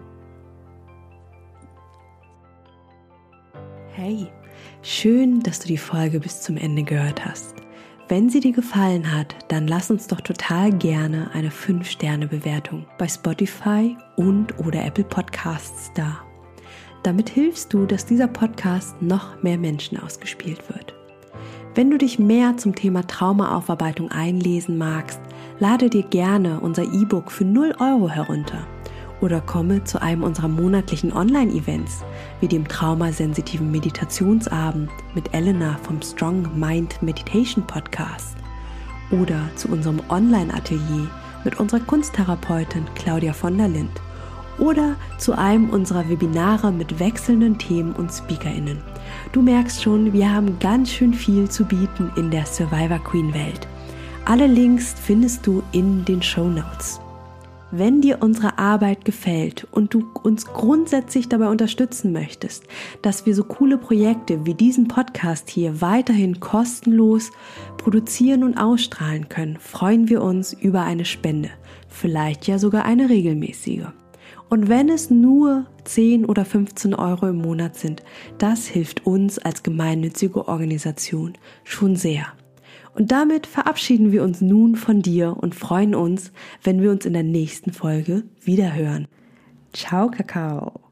Hey, schön, dass du die Folge bis zum Ende gehört hast. Wenn sie dir gefallen hat, dann lass uns doch total gerne eine 5-Sterne-Bewertung bei Spotify und/oder Apple Podcasts da. Damit hilfst du, dass dieser Podcast noch mehr Menschen ausgespielt wird. Wenn du dich mehr zum Thema Traumaaufarbeitung einlesen magst, lade dir gerne unser E-Book für 0 € herunter oder komme zu einem unserer monatlichen Online-Events, wie dem traumasensitiven Meditationsabend mit Elena vom Strong Mind Meditation Podcast oder zu unserem Online-Atelier mit unserer Kunsttherapeutin Claudia von der Lind oder zu einem unserer Webinare mit wechselnden Themen und SpeakerInnen. Du merkst schon, wir haben ganz schön viel zu bieten in der Survivor Queen Welt. Alle Links findest du in den Shownotes. Wenn dir unsere Arbeit gefällt und du uns grundsätzlich dabei unterstützen möchtest, dass wir so coole Projekte wie diesen Podcast hier weiterhin kostenlos produzieren und ausstrahlen können, freuen wir uns über eine Spende, vielleicht ja sogar eine regelmäßige. Und wenn es nur 10 oder 15 € im Monat sind, das hilft uns als gemeinnützige Organisation schon sehr. Und damit verabschieden wir uns nun von dir und freuen uns, wenn wir uns in der nächsten Folge wiederhören. Ciao, Kakao!